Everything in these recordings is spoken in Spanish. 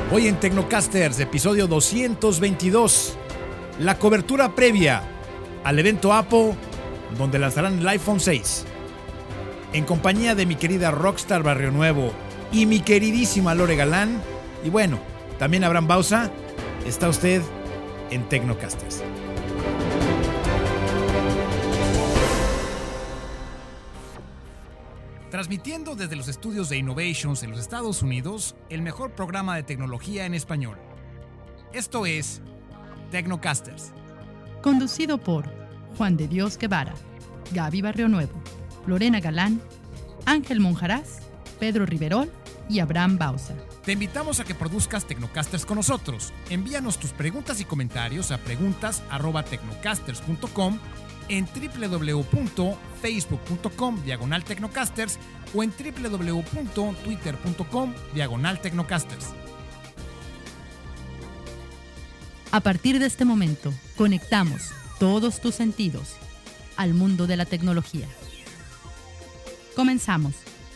Hoy en Tecnocasters, episodio 222, la cobertura previa al evento Apple, donde lanzarán el iPhone 6. En compañía de mi querida Rockstar Barrio Nuevo y mi queridísima Lore Galán. Y bueno, también Abraham Bausa. Está usted en Tecnocasters. Transmitiendo desde los estudios de Innovations en los Estados Unidos, el mejor programa de tecnología en español. Esto es Tecnocasters. Conducido por Juan de Dios Guevara, Gaby Barrio Nuevo, Lorena Galán, Ángel Monjaraz, Pedro Riverol y Abraham Bausa. Te invitamos a que produzcas Tecnocasters con nosotros. Envíanos tus preguntas y comentarios a preguntas@tecnocasters.com, en www.facebook.com/Tecnocasters o en www.twitter.com/Tecnocasters. A partir de este momento, conectamos todos tus sentidos al mundo de la tecnología. Comenzamos.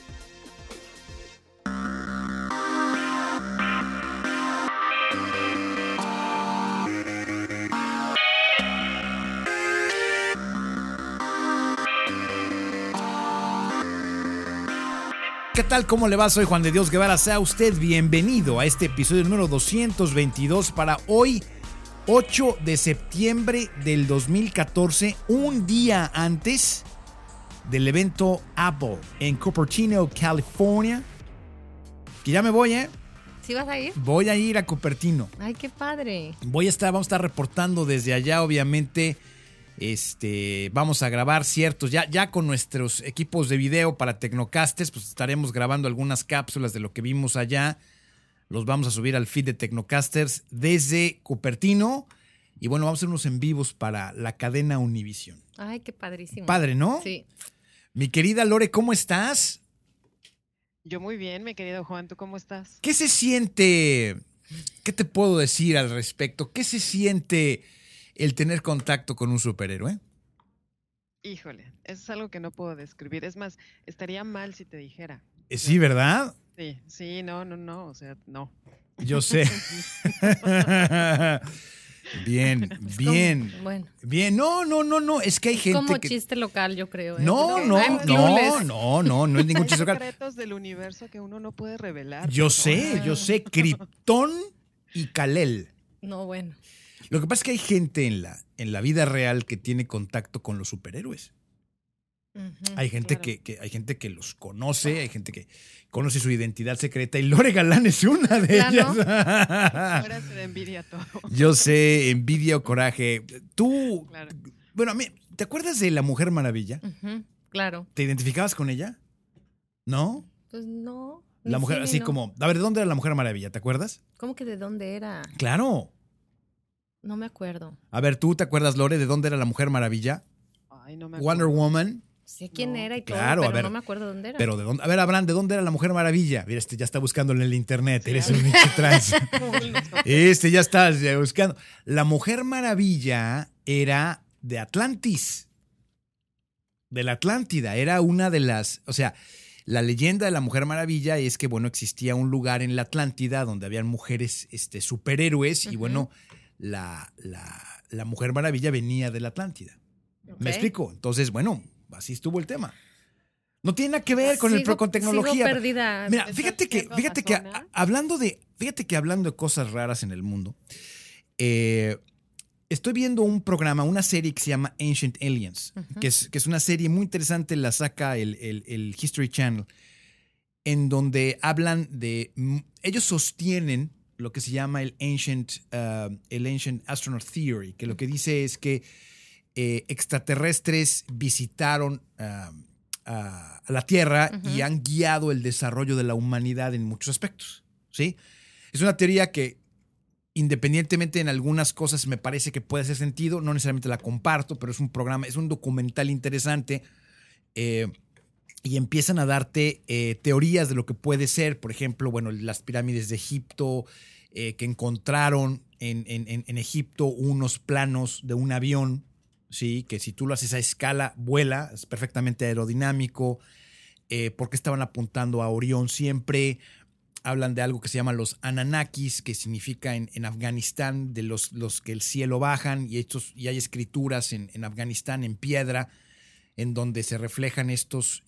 ¿Qué tal? ¿Cómo le va? Soy Juan de Dios Guevara. Sea usted bienvenido a este episodio número 222 para hoy, 8 de septiembre del 2014, un día antes del evento Apple en Cupertino, California. Que ya me voy, ¿eh? ¿Sí vas a ir? Voy a ir a Cupertino. Ay, qué padre. Vamos a estar reportando desde allá, obviamente. Vamos a grabar ciertos, ya con nuestros equipos de video para Tecnocasters, pues estaremos grabando algunas cápsulas de lo que vimos allá. Los vamos a subir al feed de Tecnocasters desde Cupertino. Y bueno, vamos a hacer unos en vivos para la cadena Univision. Ay, qué padrísimo. Padre, ¿no? Sí. Mi querida Lore, ¿cómo estás? Yo muy bien, mi querido Juan, ¿tú cómo estás? ¿Qué se siente? ¿Qué te puedo decir al respecto? ¿Qué se siente el tener contacto con un superhéroe? Híjole, eso es algo que no puedo describir. Es más, estaría mal si te dijera. Sí, ¿verdad? Sí, no, o sea, no. Yo sé. Bien. Bueno. Bien, no, es que hay gente como que... chiste local, yo creo. No es ningún chiste local. Secretos del universo que uno no puede revelar. Yo sé, Krypton y Kal-El. No, bueno. Lo que pasa es que hay gente en la vida real que tiene contacto con los superhéroes. Hay gente claro. hay gente que los conoce, hay gente que conoce su identidad secreta y Lore Galán es una de ellas. Ahora se da envidia todo. Yo sé, envidia o coraje. Tú, Claro. bueno, ¿te acuerdas de la Mujer Maravilla? Claro. ¿Te identificabas con ella? ¿No? Pues no. La mujer, sí, así no. como, a ver, ¿de dónde era la Mujer Maravilla? ¿Te acuerdas? ¿Cómo que de dónde era? Claro. No me acuerdo. A ver, ¿tú te acuerdas, Lore, de dónde era la Mujer Maravilla? Ay, no me acuerdo. Wonder Woman. Sé quién No, era y todo, claro, a pero ver, no me acuerdo dónde era. Pero ¿de dónde? A ver, Abraham, ¿de dónde era la Mujer Maravilla? Mira, ya está buscándolo en el internet. Sí, Eres a un ver. pinche trans. Ya estás buscando. La Mujer Maravilla era de Atlantis. De la Atlántida. Era una de las... O sea, la leyenda de la Mujer Maravilla es que, bueno, existía un lugar en la Atlántida donde habían mujeres superhéroes y, bueno, la Mujer Maravilla venía de la Atlántida. Ok. ¿Me explico? Entonces, bueno, así estuvo el tema. No tiene nada que ver con con tecnología. Sigo perdida. Mira, fíjate que hablando de cosas raras en el mundo, estoy viendo un programa, una serie que se llama Ancient Aliens, que es una serie muy interesante, la saca el History Channel, en donde hablan de... Ellos sostienen lo que se llama el Ancient Astronaut Theory, que lo que dice es que extraterrestres visitaron a la Tierra y han guiado el desarrollo de la humanidad en muchos aspectos, ¿sí? Es una teoría que, independientemente en algunas cosas me parece que puede hacer sentido, no necesariamente la comparto, pero es un documental interesante y empiezan a darte teorías de lo que puede ser, por ejemplo, bueno, las pirámides de Egipto, que encontraron en Egipto unos planos de un avión, ¿sí? Que si tú lo haces a escala, vuela, es perfectamente aerodinámico, porque estaban apuntando a Orión siempre. hablan de algo que se llama los Anunnakis, que significa en Afganistán, de los que el cielo bajan, y hay escrituras en Afganistán en piedra, en donde se reflejan estos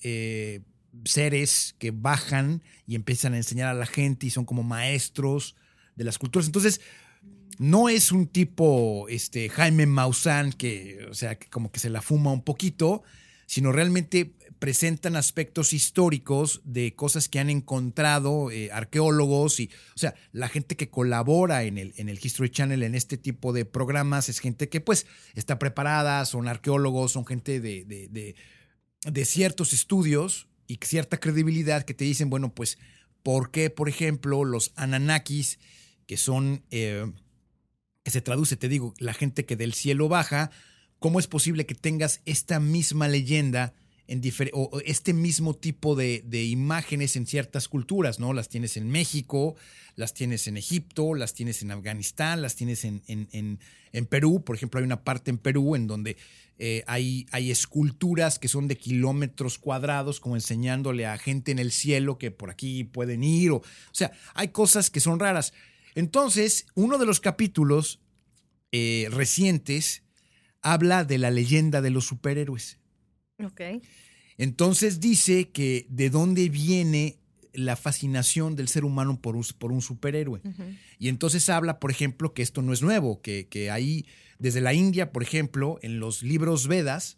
seres que bajan y empiezan a enseñar a la gente y son como maestros de las culturas. Entonces, no es un tipo Jaime Maussan que, o sea, que como que se la fuma un poquito, sino realmente presentan aspectos históricos de cosas que han encontrado arqueólogos y, o sea, la gente que colabora en el History Channel en este tipo de programas es gente que pues está preparada, son arqueólogos, son gente de ciertos estudios y cierta credibilidad que te dicen, bueno, pues, ¿por qué, por ejemplo, los Anunnakis, que son, que se traduce, te digo, la gente que del cielo baja, cómo es posible que tengas esta misma leyenda o este mismo tipo de imágenes en ciertas culturas, ¿no? Las tienes en México, las tienes en Egipto, las tienes en Afganistán, las tienes en Perú. Por ejemplo, hay una parte en Perú en donde hay esculturas que son de kilómetros cuadrados, como enseñándole a gente en el cielo que por aquí pueden ir. O sea, hay cosas que son raras. Entonces, uno de los capítulos recientes habla de la leyenda de los superhéroes. Ok. Entonces dice que de dónde viene la fascinación del ser humano por un superhéroe. Ujú. Y entonces habla, por ejemplo, que esto no es nuevo, que ahí, desde la India, por ejemplo, en los libros Vedas,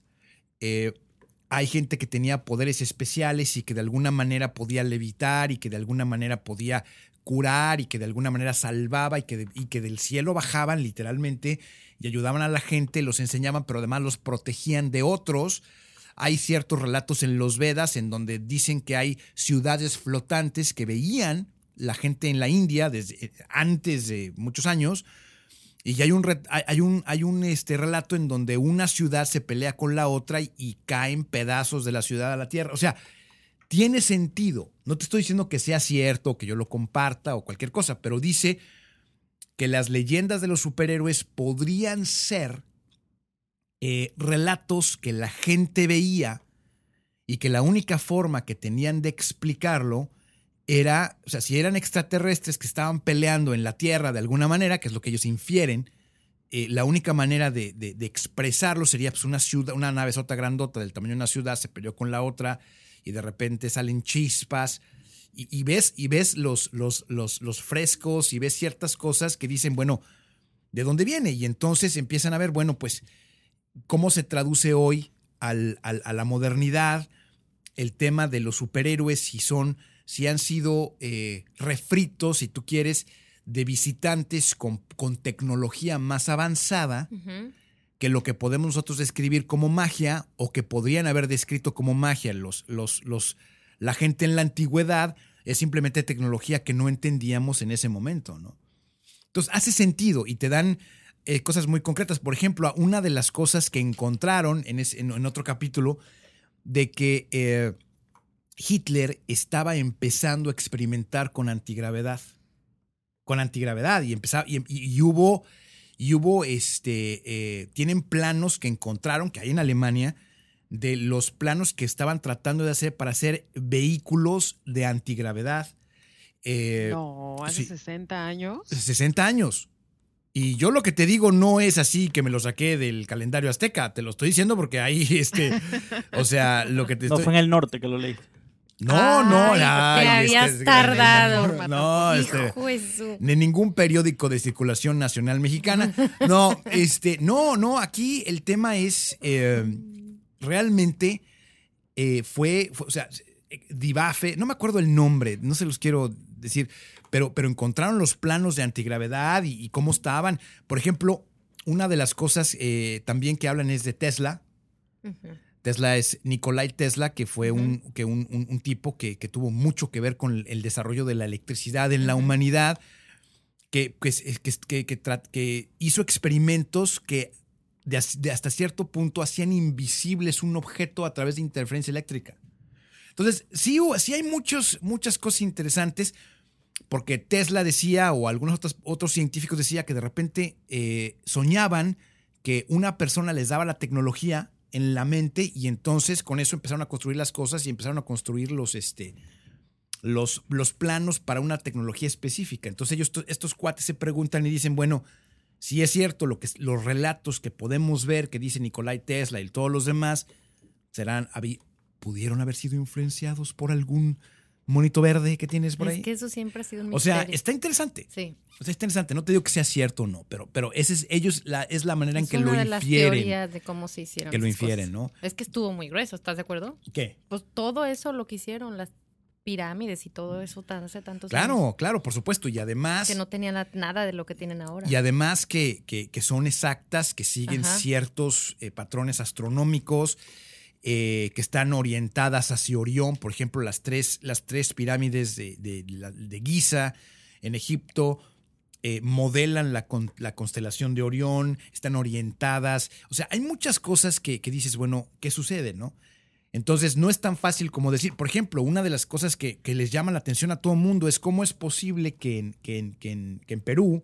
hay gente que tenía poderes especiales y que de alguna manera podía levitar y que de alguna manera podía curar y que de alguna manera salvaba y que del cielo bajaban literalmente y ayudaban a la gente, los enseñaban, pero además los protegían de otros. Hay ciertos relatos en los Vedas en donde dicen que hay ciudades flotantes que veían la gente en la India desde antes de muchos años. Y hay un relato en donde una ciudad se pelea con la otra y caen pedazos de la ciudad a la tierra. O sea, tiene sentido. No te estoy diciendo que sea cierto, que yo lo comparta o cualquier cosa, pero dice que las leyendas de los superhéroes podrían ser relatos que la gente veía y que la única forma que tenían de explicarlo era, o sea, si eran extraterrestres que estaban peleando en la Tierra de alguna manera, que es lo que ellos infieren, la única manera de expresarlo sería pues una navezota grandota del tamaño de una ciudad se peleó con la otra y de repente salen chispas y ves los frescos y ves ciertas cosas que dicen, bueno, ¿de dónde viene? Y entonces empiezan a ver, bueno, pues, cómo se traduce hoy a la modernidad el tema de los superhéroes, si han sido refritos, si tú quieres, de visitantes con tecnología más avanzada Ujú. que lo que podemos nosotros describir como magia o que podrían haber descrito como magia la gente en la antigüedad. Es simplemente tecnología que no entendíamos en ese momento, ¿no? Entonces hace sentido y te dan cosas muy concretas. Por ejemplo, una de las cosas que encontraron en otro capítulo de que Hitler estaba empezando a experimentar con antigravedad. Tienen planos que encontraron, que hay en Alemania, de los planos que estaban tratando de hacer para hacer vehículos de antigravedad. No, hace sí, 60 años. 60 años. Y yo lo que te digo no es así que me lo saqué del calendario azteca, te lo estoy diciendo porque ahí, o sea, lo que te No estoy... fue en el norte que lo leí. No, Ay, ay, te habías tardado. No, Hijo de su- de ningún periódico de circulación nacional mexicana. No, no, aquí el tema es realmente o sea, Divafe, no me acuerdo el nombre, no se los quiero decir, pero encontraron los planos de antigravedad y cómo estaban. Por ejemplo, una de las cosas también que hablan es de Tesla. Ujú. Tesla es Nikolai Tesla, que fue un tipo que tuvo mucho que ver con el desarrollo de la electricidad en la humanidad, que hizo experimentos que hasta cierto punto hacían invisibles un objeto a través de interferencia eléctrica. Entonces, sí hay muchas cosas interesantes, porque Tesla decía, o algunos otros científicos decían que de repente soñaban que una persona les daba la tecnología en la mente y entonces con eso empezaron a construir las cosas y empezaron a construir los planos para una tecnología específica. Entonces estos cuates se preguntan y dicen, bueno, si es cierto los relatos que podemos ver que dice Nikolai Tesla y todos los demás, pudieron haber sido influenciados por algún monito verde que tienes por ahí. Es que eso siempre ha sido un O sea, misterio. está interesante. Sí. O sea, está interesante. No te digo que sea cierto o no, pero es la manera en que lo Es una de las infieren. teorías de cómo se hicieron Que lo esas infieren, cosas. ¿no? Es que estuvo muy grueso, ¿estás de acuerdo? ¿Qué? Pues todo eso lo que hicieron, las pirámides y todo eso hace tantos años. Claro, por supuesto. Y además. Que no tenían nada de lo que tienen ahora. Y además que son exactas, que siguen Ajá. ciertos patrones astronómicos, que están orientadas hacia Orión. Por ejemplo, las tres pirámides de Giza en Egipto modelan la constelación de Orión, están orientadas. O sea, hay muchas cosas que dices, bueno, ¿qué sucede, no? Entonces, no es tan fácil como decir, por ejemplo, una de las cosas que les llama la atención a todo el mundo es cómo es posible que en Perú,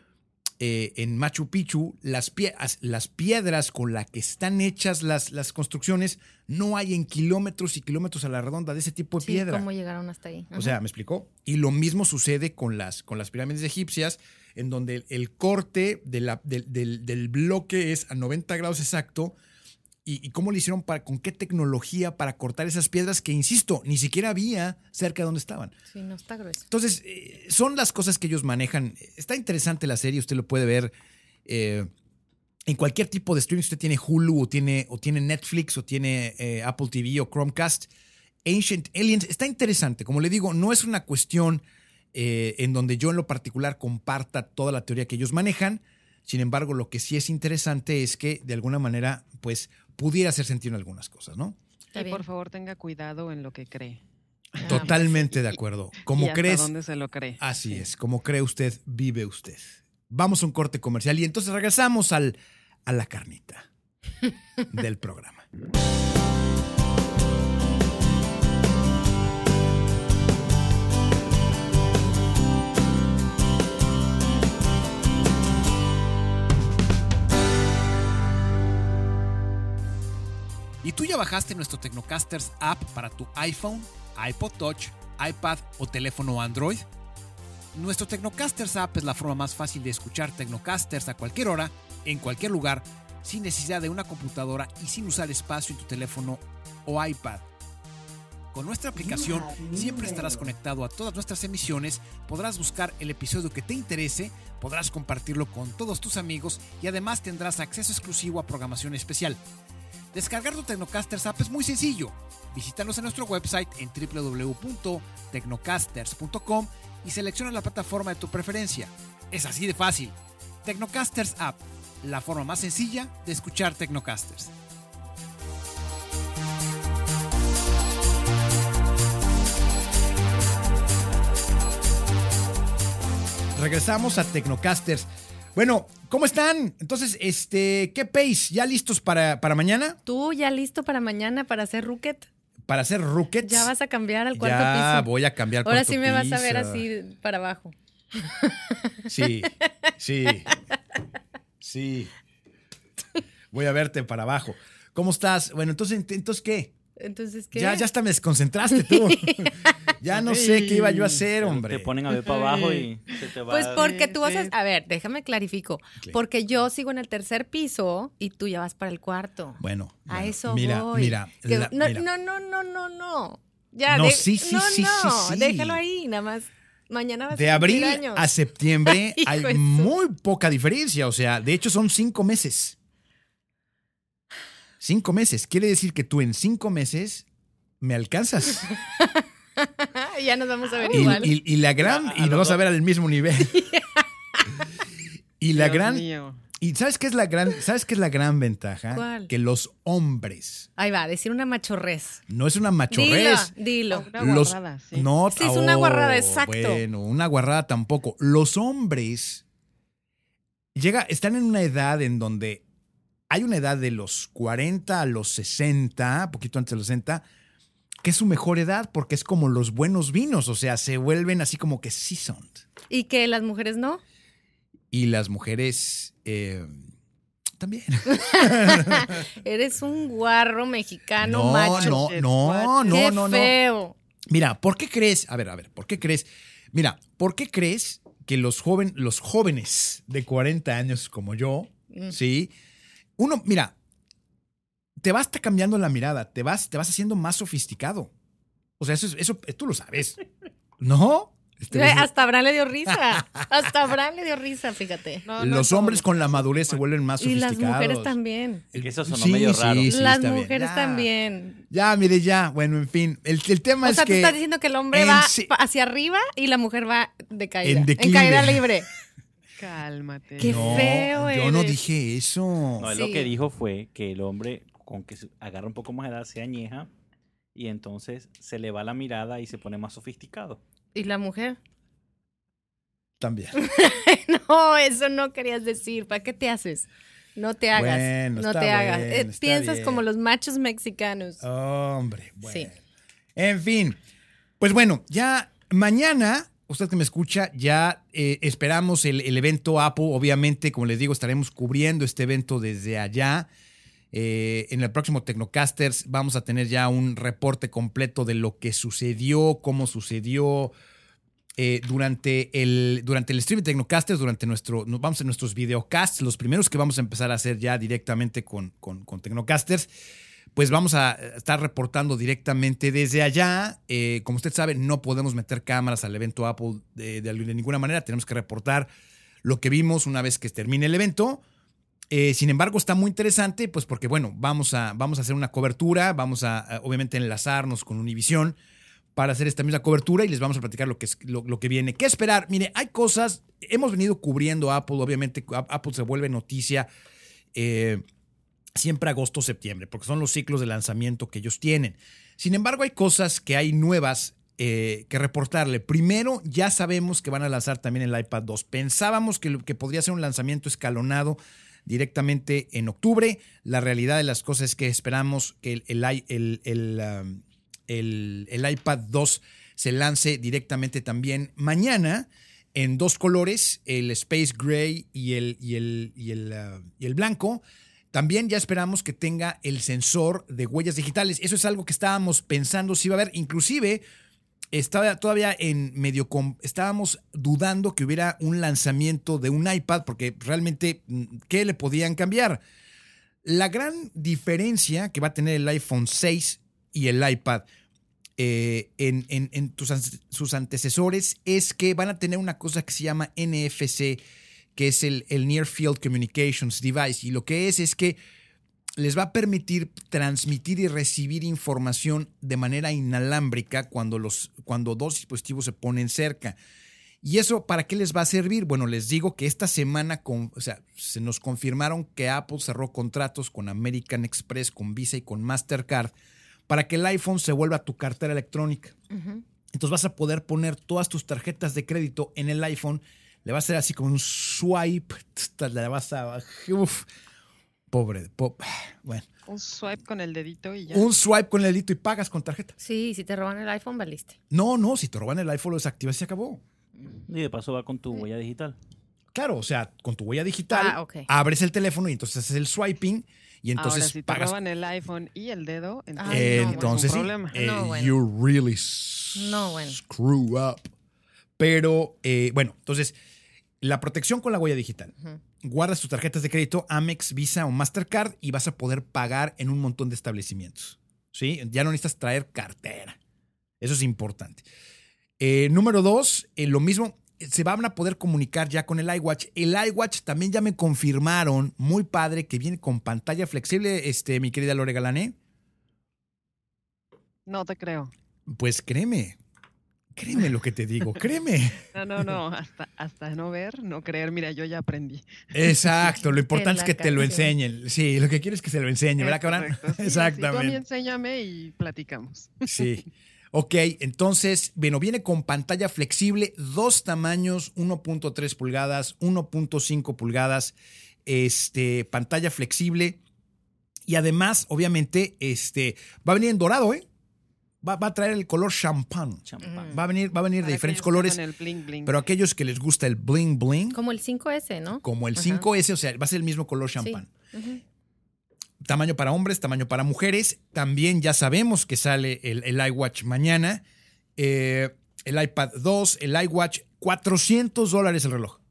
en Machu Picchu, las piedras con las que están hechas las construcciones, no hay en kilómetros y kilómetros a la redonda de ese tipo de Sí, piedra. ¿cómo llegaron hasta ahí? O sea, ¿me explicó? Y lo mismo sucede con las pirámides egipcias, en donde el corte del bloque es a 90 grados exacto. ¿Y cómo le hicieron con qué tecnología para cortar esas piedras que, insisto, ni siquiera había cerca de donde estaban? Sí, no está grueso. Entonces, son las cosas que ellos manejan. Está interesante la serie, usted lo puede ver en cualquier tipo de streaming. Si usted tiene Hulu o tiene Netflix o tiene Apple TV o Chromecast. Ancient Aliens está interesante. Como le digo, no es una cuestión en donde yo en lo particular comparta toda la teoría que ellos manejan. Sin embargo, lo que sí es interesante es que de alguna manera, pues, pudiera hacer sentido en algunas cosas, ¿no? Está Y bien. por favor tenga cuidado en lo que cree. Totalmente de acuerdo. Como y hasta crees, dónde se lo cree. así es. Como cree usted, vive usted. Vamos a un corte comercial y entonces regresamos a la carnita del programa. ¿Y tú ya bajaste nuestro Tecnocasters app para tu iPhone, iPod Touch, iPad o teléfono Android? Nuestro Tecnocasters app es la forma más fácil de escuchar Tecnocasters a cualquier hora, en cualquier lugar, sin necesidad de una computadora y sin usar espacio en tu teléfono o iPad. Con nuestra aplicación siempre estarás conectado a todas nuestras emisiones, podrás buscar el episodio que te interese, podrás compartirlo con todos tus amigos y además tendrás acceso exclusivo a programación especial. Descargar tu Tecnocasters app es muy sencillo. Visítanos en nuestro website en www.tecnocasters.com y selecciona la plataforma de tu preferencia. Es así de fácil. Tecnocasters app, la forma más sencilla de escuchar Tecnocasters. Regresamos a Tecnocasters. Bueno, ¿cómo están? Entonces, ¿qué pace? ¿Ya listos para mañana? ¿Tú ya listo para mañana para hacer Rooket? Para hacer Rockets. Ya vas a cambiar al cuarto Ya piso. voy a cambiar Ahora cuarto sí me vas a piso. ver así para abajo. Sí. Sí. Voy a verte para abajo. ¿Cómo estás? Bueno, entonces ¿qué? Entonces, ¿qué? Ya hasta me desconcentraste tú. Ya no sé qué iba yo a hacer, hombre. Te ponen a ver para abajo y se te va. Pues porque tú vas Sí. a ver, déjame clarifico. Ok. Porque yo sigo en el tercer piso y tú ya vas para el cuarto. Bueno. A eso mira, voy. Mira, Que- la- no, mira. no. Ya, No, sí, sí, sí, sí. déjalo ahí, nada más. Mañana vas De a abril cumplir años. a septiembre Hijo hay de su- muy poca diferencia. O sea, de hecho son 5 meses. 5 meses. Quiere decir que tú en 5 meses me alcanzas. Ya nos vamos a ver Y, igual. y la gran. Y nos vamos a ver al mismo nivel. Y la Dios gran. mío. ¿Y sabes qué es la gran ventaja? ¿Cuál? Que los hombres. Ahí va, a decir una machorrez. No es una machorrez. Dilo. Una Los, guarrada, sí. no, Sí, es una guarrada, exacto. Bueno, una guarrada tampoco. Los hombres están en una edad en donde hay una edad de los 40 a los 60, poquito antes de los 60, que es su mejor edad porque es como los buenos vinos, o sea, se vuelven así como que seasoned. ¿Y que las mujeres no? Y las mujeres también. Eres un guarro mexicano macho. No. Qué feo. Mira, ¿por qué crees? A ver, ¿por qué crees? Mira, ¿por qué crees que los jóvenes de 40 años como yo, ¿sí? Mira, te vas cambiando la mirada, te vas haciendo más sofisticado. O sea, eso tú lo sabes, ¿no? Hasta Abraham le dio risa. Hasta Abraham le dio risa, fíjate. Los hombres con la madurez se vuelven más Y sofisticados. las mujeres también. Que eso sonó medio raro. Las mujeres también. Ya, mire, ya. Bueno, en fin. El tema es que... O sea, tú estás diciendo que el hombre va hacia arriba y la mujer va de caída. En caída libre. Cálmate. Qué feo eres. Yo no dije eso. No, él lo que dijo fue que el hombre, con que agarra un poco más de edad, se añeja y entonces se le va la mirada y se pone más sofisticado. ¿Y la mujer? También. No, eso no querías decir. ¿Para qué te haces? No te hagas. Bueno, no te hagas. Piensas bien. como los machos mexicanos. Hombre, bueno. Sí. En fin. Pues bueno, ya mañana, usted que me escucha, ya esperamos el evento Apple. Obviamente, como les digo, estaremos cubriendo este evento desde allá. En el próximo Tecnocasters vamos a tener ya un reporte completo de lo que sucedió, cómo sucedió durante el stream de Tecnocasters, vamos a nuestros videocasts, los primeros que vamos a empezar a hacer ya directamente con Tecnocasters, pues vamos a estar reportando directamente desde allá. Como usted sabe, no podemos meter cámaras al evento Apple de ninguna manera, tenemos que reportar lo que vimos una vez que termine el evento. Sin embargo, está muy interesante, pues porque, bueno, vamos a hacer una cobertura, vamos a obviamente enlazarnos con Univision para hacer esta misma cobertura y les vamos a platicar lo que viene. ¿Qué esperar? Mire, hay cosas, hemos venido cubriendo Apple, obviamente Apple se vuelve noticia siempre agosto, septiembre, porque son los ciclos de lanzamiento que ellos tienen. Sin embargo, hay cosas que hay nuevas que reportarle. Primero, ya sabemos que van a lanzar también el iPad 2. Pensábamos que podría ser un lanzamiento escalonado directamente en octubre. La realidad de las cosas es que esperamos que el iPad 2 se lance directamente también mañana en dos colores, el Space Gray y el blanco. También ya esperamos que tenga el sensor de huellas digitales. Eso es algo que estábamos pensando si iba a haber. Inclusive estaba todavía estábamos dudando que hubiera un lanzamiento de un iPad, porque realmente, ¿qué le podían cambiar? La gran diferencia que va a tener el iPhone 6 y el iPad en sus antecesores es que van a tener una cosa que se llama NFC, que es el Near Field Communications Device. Y lo que es que les va a permitir transmitir y recibir información de manera inalámbrica cuando dos dispositivos se ponen cerca. ¿Y eso para qué les va a servir? Bueno, les digo que esta semana se nos confirmaron que Apple cerró contratos con American Express, con Visa y con Mastercard para que el iPhone se vuelva tu cartera electrónica. Uh-huh. Entonces vas a poder poner todas tus tarjetas de crédito en el iPhone. Le va a hacer así como un swipe. Le vas a... Uf. Bueno. Un swipe con el dedito y ya. Un swipe con el dedito y pagas con tarjeta. Sí, si te roban el iPhone, valiste. No, si te roban el iPhone lo desactivas y se acabó. Y de paso va con tu huella digital. Claro, o sea, con tu huella digital abres el teléfono y entonces haces el swiping y entonces ahora, si pagas. te roban el iPhone y el dedo, entonces no, es un problema. You really screw up. Pero, bueno, entonces, la protección con la huella digital. Uh-huh. Guardas tus tarjetas de crédito, Amex, Visa o Mastercard y vas a poder pagar en un montón de establecimientos. ¿Sí? Ya no necesitas traer cartera. Eso es importante. Número 2, lo mismo, se van a poder comunicar ya con el iWatch. El iWatch también ya me confirmaron, muy padre, que viene con pantalla flexible, mi querida Lore Galán. No te creo. Pues créeme lo que te digo, créeme. No, hasta no ver, no creer. Mira, yo ya aprendí. Exacto, lo importante es que te lo enseñen. Sí, lo que quiero es que se lo enseñen, ¿verdad, cabrón? Sí, exactamente. Tú a mí enséñame y platicamos. Sí. Ok, entonces, bueno, viene con pantalla flexible, 2 tamaños, 1.3 pulgadas, 1.5 pulgadas, pantalla flexible. Y además, obviamente, va a venir en dorado, ¿eh? Va a traer el color champán. Va a venir de diferentes colores. El bling, bling. Pero aquellos que les gusta el bling bling. Como el 5S, ¿no? Como el 5S, o sea, va a ser el mismo color champán. Sí. Uh-huh. Tamaño para hombres, tamaño para mujeres. También ya sabemos que sale el iWatch mañana. el iPad 2, el iWatch, $400 el reloj.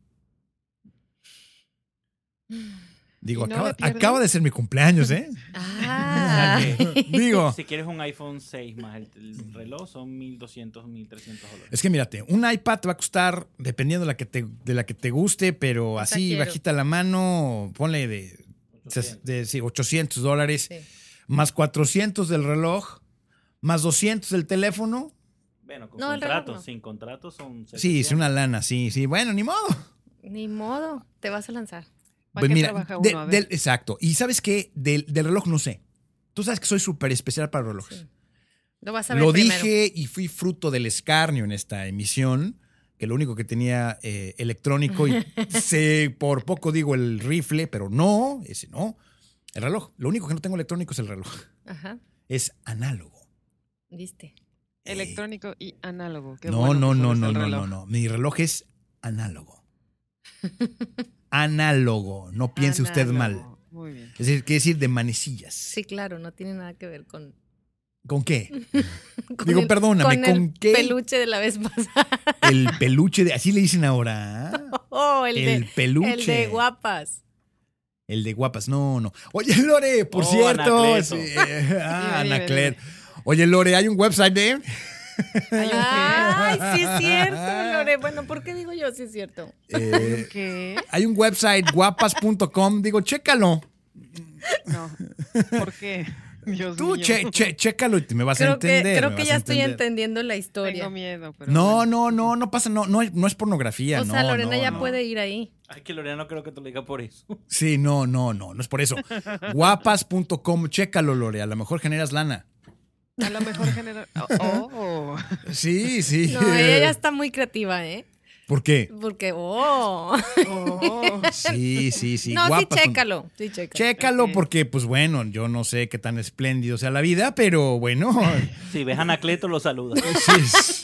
Digo, ¿Y no le pierdes? acaba de ser mi cumpleaños, ¿eh? Ah. Digo, Si quieres un iPhone 6 más el reloj, son $1,200, $1,300. es que mírate, un iPad te va a costar, dependiendo de la que te guste, pero Esa así, quiero. bajita la mano, ponle de $800, Sí. más 400 del reloj, más 200 del teléfono. Bueno, con No, el reloj contratos. no. Sin contratos son Sí, es una lana, sí. Bueno, ni modo. Ni modo, te vas a lanzar. ¿Para qué trabaja uno? A ver. Exacto. Y ¿sabes qué? Del reloj no sé. Tú sabes que soy súper especial para relojes. Sí. Lo vas a ver Lo primero. dije y fui fruto del escarnio en esta emisión, que lo único que tenía electrónico, y por poco digo el rifle, pero no, ese no. El reloj. Lo único que no tengo electrónico es el reloj. Ajá, Es análogo. viste. Electrónico y análogo. Qué No, bueno no, que no, sabes no, el no, reloj. no. Mi reloj es análogo. Análogo. No piense usted mal. Análogo. Muy bien. Es decir, quiere decir de manecillas. Sí, claro, no tiene nada que ver con. ¿Con qué? con Digo, el- perdóname, ¿con el qué? peluche de la vez pasada. El peluche de. Así le dicen ahora. ¿Ah? Oh, El peluche. El de guapas. El de guapas. No. Oye, Lore, por Oh, cierto. Anacleto. Sí, Dime, Anaclet. dime. Oye, Lore, hay un website de. Ay, sí es cierto, Lore. Bueno, ¿por qué digo yo sí es cierto? ¿Qué? Hay un website, guapas.com. Digo, chécalo. No. ¿Por qué? Dios Tú mío. chécalo y me vas a entender. Creo me que vas ya a estoy entender. entendiendo la historia. Tengo miedo, pero No, bueno. no pasa, no es pornografía. O sea, no, Lorena no, ya no. puede ir ahí. Ay, que Lorena no creo que te lo diga por eso. Sí, no es por eso. Guapas.com, chécalo, Lore, a lo mejor generas lana. A lo mejor genera. Oh. Sí. No, ella ya está muy creativa, ¿eh? ¿Por qué? Porque, Oh. Sí. No, sí, Guapas. chécalo. Sí, chécalo. Chécalo Ok. porque, pues bueno, yo no sé qué tan espléndido sea la vida, pero bueno. Si ves a Anacleto, lo saludas. Sí.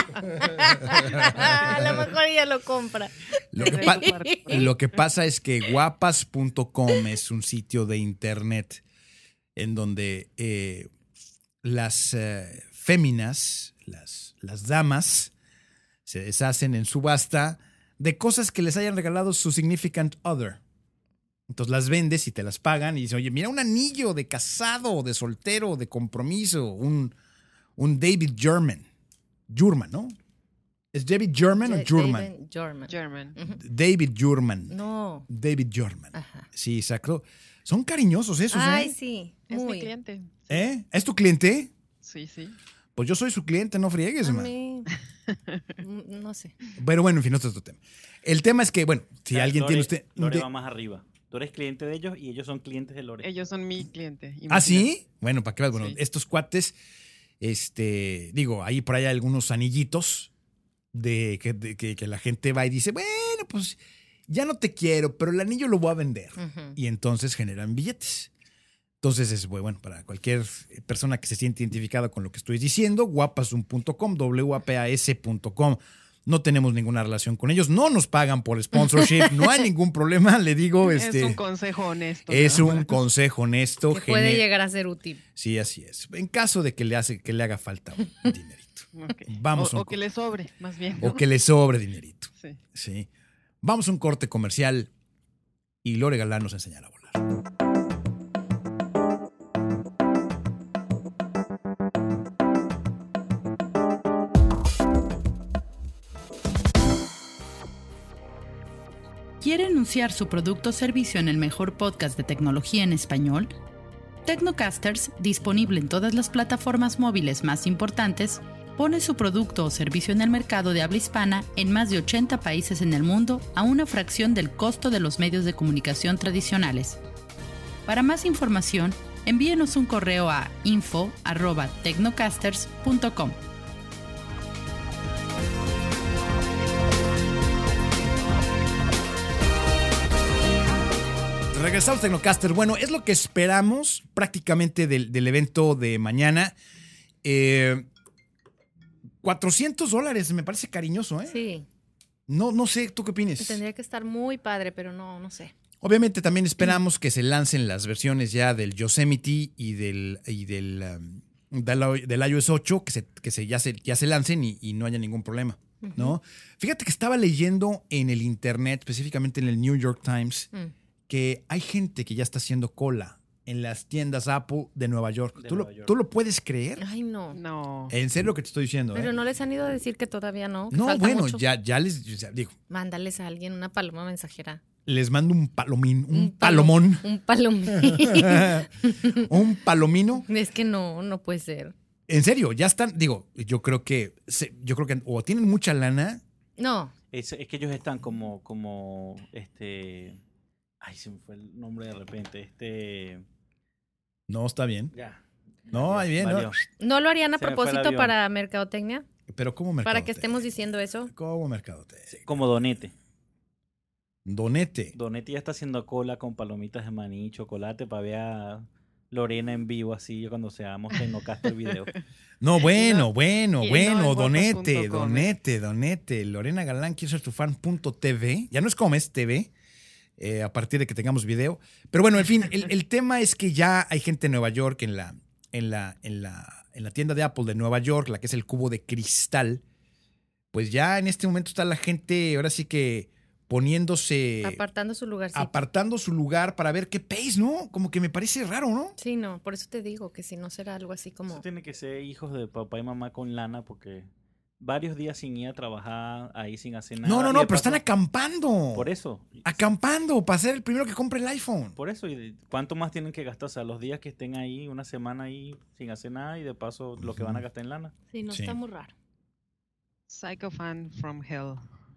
A lo mejor ella lo compra. Lo que pasa es que guapas.com es un sitio de internet en donde las féminas, las damas, se deshacen en subasta de cosas que les hayan regalado su significant other. Entonces las vendes y te las pagan y dicen, oye, mira un anillo de casado, de soltero, de compromiso, un David German, ¿no? ¿Es David German o German? David German. German. David German. No. David German. Ajá. Sí, exacto. Son cariñosos esos, Ay, ¿eh? sí. Es mi Muy. cliente. ¿Eh? ¿Es tu cliente? Sí. Pues yo soy su cliente, no friegues, A man. mí, no sé. Pero bueno, en fin, no es otro tema. El tema es que, bueno, si O sea, alguien Lore- tiene usted... Lore va más arriba. Tú eres cliente de ellos y ellos son clientes de Lore. Ellos son mi cliente. ¿Ah, imagínate. sí? Bueno, para qué vas. Bueno, Sí. estos cuates, digo, ahí por ahí hay algunos anillitos de que la gente va y dice, bueno, pues ya no te quiero, pero el anillo lo voy a vender. Ujú. Y entonces generan billetes. Entonces es bueno para cualquier persona que se siente identificada con lo que estoy diciendo, guapasum.com, wapas.com. No tenemos ninguna relación con ellos, no nos pagan por sponsorship, no hay ningún problema, le digo, Es un consejo honesto. es nada un más. consejo honesto. Que puede llegar a ser útil. Sí, así es. En caso de que le haga falta un dinerito. Ok. Vamos a un o que le sobre, más bien. O ¿no? que le sobre dinerito. Sí. Sí. Vamos a un corte comercial y Lore Galán nos enseñará a volar. ¿Quiere anunciar su producto o servicio en el mejor podcast de tecnología en español? Technocasters, disponible en todas las plataformas móviles más importantes, pone su producto o servicio en el mercado de habla hispana en más de 80 países en el mundo a una fracción del costo de los medios de comunicación tradicionales. Para más información, envíenos un correo a info@technocasters.com. Regresamos Tecnocaster. Bueno, es lo que esperamos prácticamente del evento de mañana. $400 me parece cariñoso, ¿eh? Sí. No sé, ¿tú qué opinas? Tendría que estar muy padre, pero no sé. Obviamente también esperamos que se lancen las versiones ya del Yosemite y del del iOS 8 ya se lancen y no haya ningún problema, ¿no? Fíjate que estaba leyendo en el internet, específicamente en el New York Times, que hay gente que ya está haciendo cola en las tiendas Apple de Nueva York. ¿Tú lo puedes creer? Ay, no. No. En serio lo que te estoy diciendo, Pero no les han ido a decir que todavía no. Que No, falta bueno, mucho. ya les digo, Mándales a alguien una paloma mensajera. les mando un palomón. Un palomín. Un palomino. Es que no puede ser. En serio, ya están, digo, yo creo que o tienen mucha lana. No. Es que ellos están como ay, se me fue el nombre de repente. No, está bien. Ya. No, ahí bien, Valió. ¿No lo harían a Se me fue el propósito avión. para mercadotecnia? Pero ¿cómo mercado? Para que estemos diciendo eso. ¿Cómo mercado? Como Donete. Donete. Donete ya está haciendo cola con palomitas de maní y chocolate para ver a Lorena en vivo así cuando seamos Tecnocaster video. No, bueno, en Donete, guapos.com. Donete. Lorena Galán quiere ser tu fan.tv. Ya no es como es TV, a partir de que tengamos video. Pero bueno, en fin, el tema es que ya hay gente en Nueva York, en la tienda de Apple de Nueva York, la que es el cubo de cristal. Pues ya en este momento está la gente, ahora sí que poniéndose, Apartando su lugarcito. apartando su lugar para ver qué pace, ¿no? Como que me parece raro, ¿no? Sí, no, por eso te digo que si no será algo así como... Eso tiene que ser hijos de papá y mamá con lana porque varios días sin ir a trabajar ahí sin hacer nada. No, Y de pero paso- están acampando. Por eso. Acampando para ser el primero que compre el iPhone. Por eso. ¿Y cuánto más tienen que gastar? O sea, los días que estén ahí, una semana ahí sin hacer nada y de paso lo que van a gastar en lana. Sí, no Sí. está muy raro. Psychofan from hell.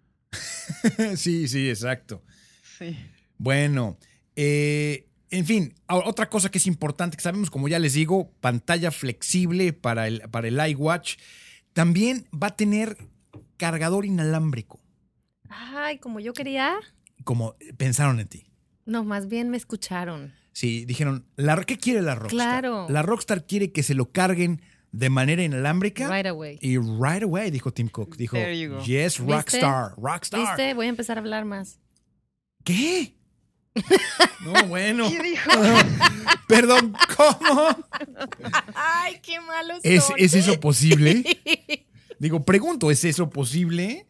Sí, exacto. Sí. Bueno, en fin, ahora, otra cosa que es importante, que sabemos, como ya les digo, pantalla flexible para el iWatch. También va a tener cargador inalámbrico, Ay, como yo quería. como pensaron en ti. No, más bien me escucharon. Sí, dijeron, ¿qué quiere la Rockstar? Claro. La Rockstar quiere que se lo carguen de manera inalámbrica. Right away. Y right away, dijo Tim Cook. Dijo, There you go. yes, ¿Viste? Rockstar. ¿Viste? Voy a empezar a hablar más. ¿Qué? No, bueno. ¿Qué dijo? Perdón, ¿cómo? Ay, qué malos ¿Es son. eso posible? Digo, pregunto, ¿es eso posible?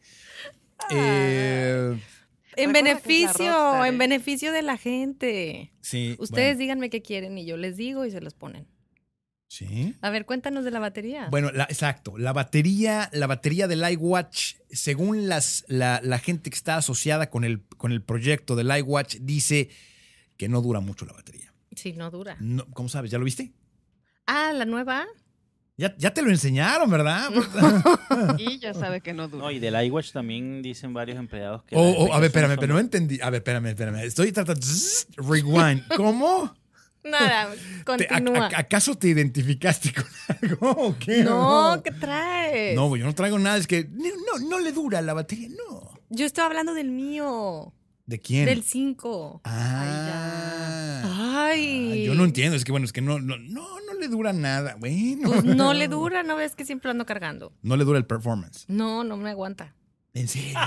En Recuerda que es la beneficio, Rockstar, en ¿eh? beneficio de la gente. Sí. Ustedes bueno, díganme qué quieren y yo les digo y se los ponen. sí. A ver, cuéntanos de la batería. Bueno, exacto. La batería del iWatch, según la gente que está asociada con el proyecto del iWatch, dice que no dura mucho la batería. Sí, no dura. No, ¿cómo sabes? ¿Ya lo viste? Ah, la nueva. Ya te lo enseñaron, ¿verdad? Y ya sabe que no dura. No, y del iWatch también dicen varios empleados que... A ver, espérame, pero no entendí. A ver, espérame. Estoy tratando. Rewind. ¿Cómo? Nada, continúa. ¿Acaso te identificaste con algo o qué? No, ¿qué traes? No, yo no traigo nada. Es que no le dura la batería, no. Yo estoy hablando del mío. ¿De quién? Del 5. Ah. Ay. Yo no entiendo. Es que no le dura nada. Bueno. Pues no le dura, ¿no ves que siempre ando cargando? No le dura el performance. No me aguanta. En serio.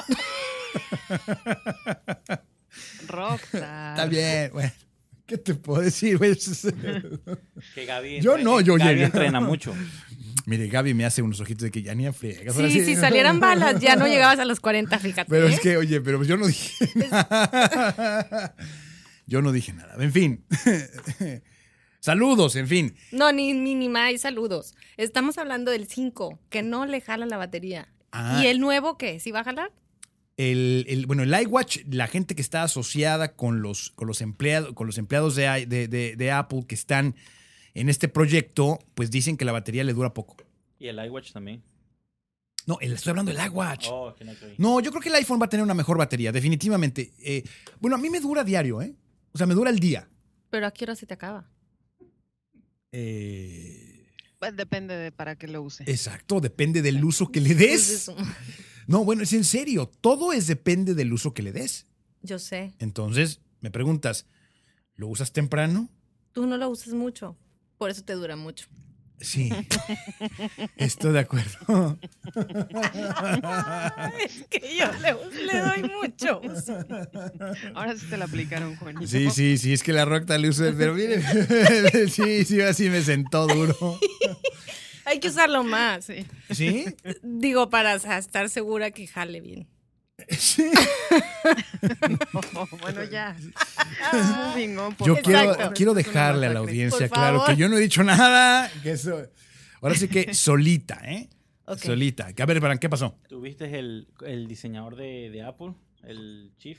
Rockstar. Está bien, bueno. ¿Qué te puedo decir, güey? Que Gaby Yo no, yo Gaby llegué. entrena mucho. Mire, Gaby me hace unos ojitos de que ya ni a friegas. Sí, si salieran balas, ya no llegabas a los 40, fíjate. Pero ¿eh? es que, oye, pero yo no dije nada. Yo no dije nada. En fin. Saludos, en fin. No, ni más saludos. Estamos hablando del 5, que no le jala la batería. Ah. ¿Y el nuevo qué? ¿Sí va a jalar? El iWatch, la gente que está asociada con los empleados de Apple que están en este proyecto, pues dicen que la batería le dura poco. Y el iWatch también. No, estoy hablando del iWatch. Oh, que no creí. No, yo creo que el iPhone va a tener una mejor batería, definitivamente. Bueno, a mí me dura diario, ¿eh? O sea, me dura el día. Pero ¿a qué hora se te acaba? Pues depende de para qué lo use. Exacto, depende del uso que le des. No, bueno, es en serio. Todo depende del uso que le des. Yo sé. Entonces, me preguntas, ¿lo usas temprano? Tú no lo usas mucho. Por eso te dura mucho. Sí, estoy de acuerdo. Es que yo le doy mucho. Ahora sí te la aplicaron, Juanito. Sí, es que la Rock le usa, pero mire, sí, así me sentó duro. Hay que usarlo más. Sí. ¿Sí? Digo, para estar segura que jale bien. Sí. No, bueno, ya. Moving on, Yo Exacto. quiero dejarle a la audiencia Por claro favor. que yo no he dicho nada. Que eso, ahora sí que solita, ¿eh? Ok. Solita. A ver, Bran, ¿qué pasó? ¿Tuviste el diseñador de Apple, el Chief,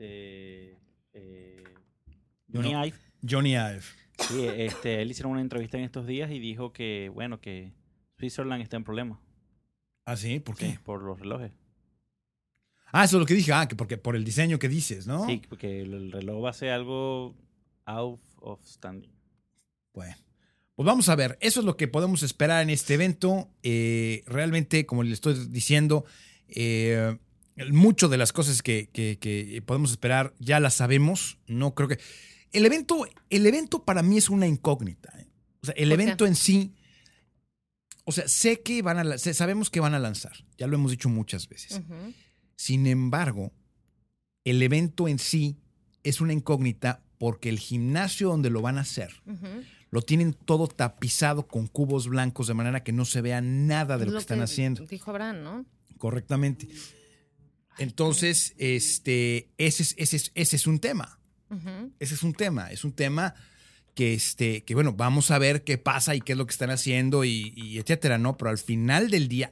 Johnny No. Ive? Johnny Ive. Sí, él hicieron una entrevista en estos días y dijo que, bueno, que Switzerland está en problemas ¿Ah, sí? ¿Por qué? por los relojes. Ah, eso es lo que dije. Ah, que porque por el diseño que dices, ¿no? Sí, porque el reloj va a ser algo out of standing. Bueno, pues vamos a ver. Eso es lo que podemos esperar en este evento. Realmente, como le estoy diciendo, mucho de las cosas que podemos esperar ya las sabemos. No creo que... El evento para mí es una incógnita. ¿Eh? O sea, el ¿Por qué? evento en sí... O sea, sabemos que van a lanzar. Ya lo hemos dicho muchas veces. Ujú. Sin embargo, el evento en sí es una incógnita porque el gimnasio donde lo van a hacer Ujú. lo tienen todo tapizado con cubos blancos de manera que no se vea nada de lo que están haciendo Dijo Abraham, ¿no? correctamente. Entonces, ese es un tema. Ujú. Ese es un tema. Es un tema que bueno, vamos a ver qué pasa y qué es lo que están haciendo y etcétera, ¿no? Pero al final del día,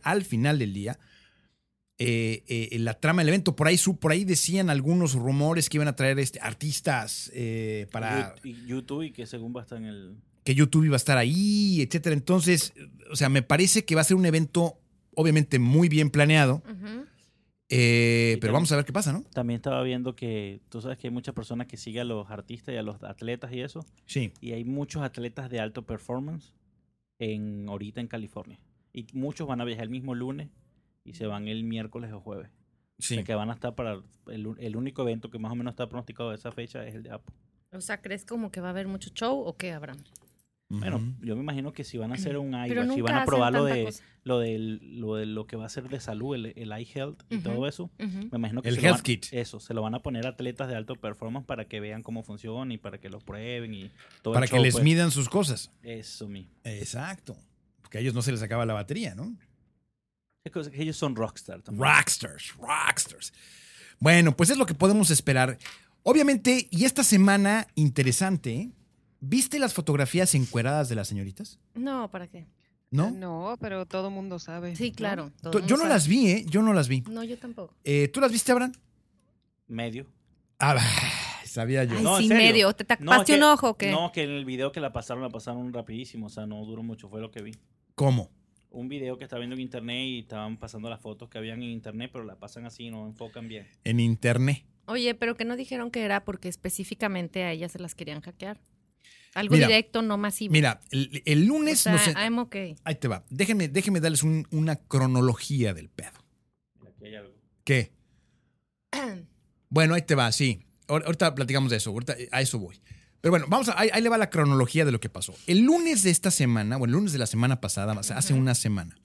la trama del evento, por ahí decían algunos rumores que iban a traer artistas para YouTube y que según va a estar en el... que YouTube iba a estar ahí, etcétera. Entonces, o sea, me parece que va a ser un evento obviamente muy bien planeado, Ujú. pero vamos a ver qué pasa, ¿no? También estaba viendo que tú sabes que hay muchas personas que siguen a los artistas y a los atletas y eso. Sí. Y hay muchos atletas de alto performance ahorita en California. Y muchos van a viajar el mismo lunes y se van el miércoles o jueves. O Sí. sea que van a estar para el único evento que más o menos está pronosticado de esa fecha es el de Apple. O sea, ¿crees como que va a haber mucho show o qué, Abraham? Bueno, Ujú. yo me imagino que si van a hacer un Pero iWatch, si nunca van a hacen probar tanta cosa. lo que va a ser de salud, el iHealth y Ujú. todo eso, Ujú. me imagino que El se lo Health van- Kit. Eso, se lo van a poner a atletas de alto performance para que vean cómo funciona y para que lo prueben y todo Para el que show, les pues. midan sus cosas. Eso mismo. Exacto. Porque a ellos no se les acaba la batería, ¿no? Es que ellos son rockstar también. Rockstars. Bueno, pues es lo que podemos esperar. Obviamente, y esta semana interesante, ¿eh? ¿Viste las fotografías encueradas de las señoritas? No, ¿para qué? ¿No? No, pero todo mundo sabe. Sí, ¿no? claro. todo Yo mundo no sabe. las vi, ¿eh? Yo no las vi. No, yo tampoco. ¿Tú las viste, Abraham? Medio. Ah, sabía yo. Ay, No, en sí, serio. medio. ¿Te No, tapaste es un que- ojo o qué? No, que en el video que la pasaron rapidísimo. O sea, no duró mucho, fue lo que vi. ¿Cómo? Un video que estaba viendo en internet y estaban pasando las fotos que habían en internet, pero la pasan así, no enfocan bien. En internet. Oye, pero que no dijeron que era porque específicamente a ellas se las querían hackear. Algo Mira, directo, no masivo. Mira, el o lunes sea, no sé. I'm okay. Ahí te va. Déjeme darles una cronología del pedo. Mira, aquí hay algo. ¿Qué? Bueno, ahí te va, sí. Ahorita platicamos de eso, ahorita a eso voy. Pero bueno, ahí le va la cronología de lo que pasó. El lunes de esta semana, bueno, el lunes de la semana pasada, o sea, hace una semana,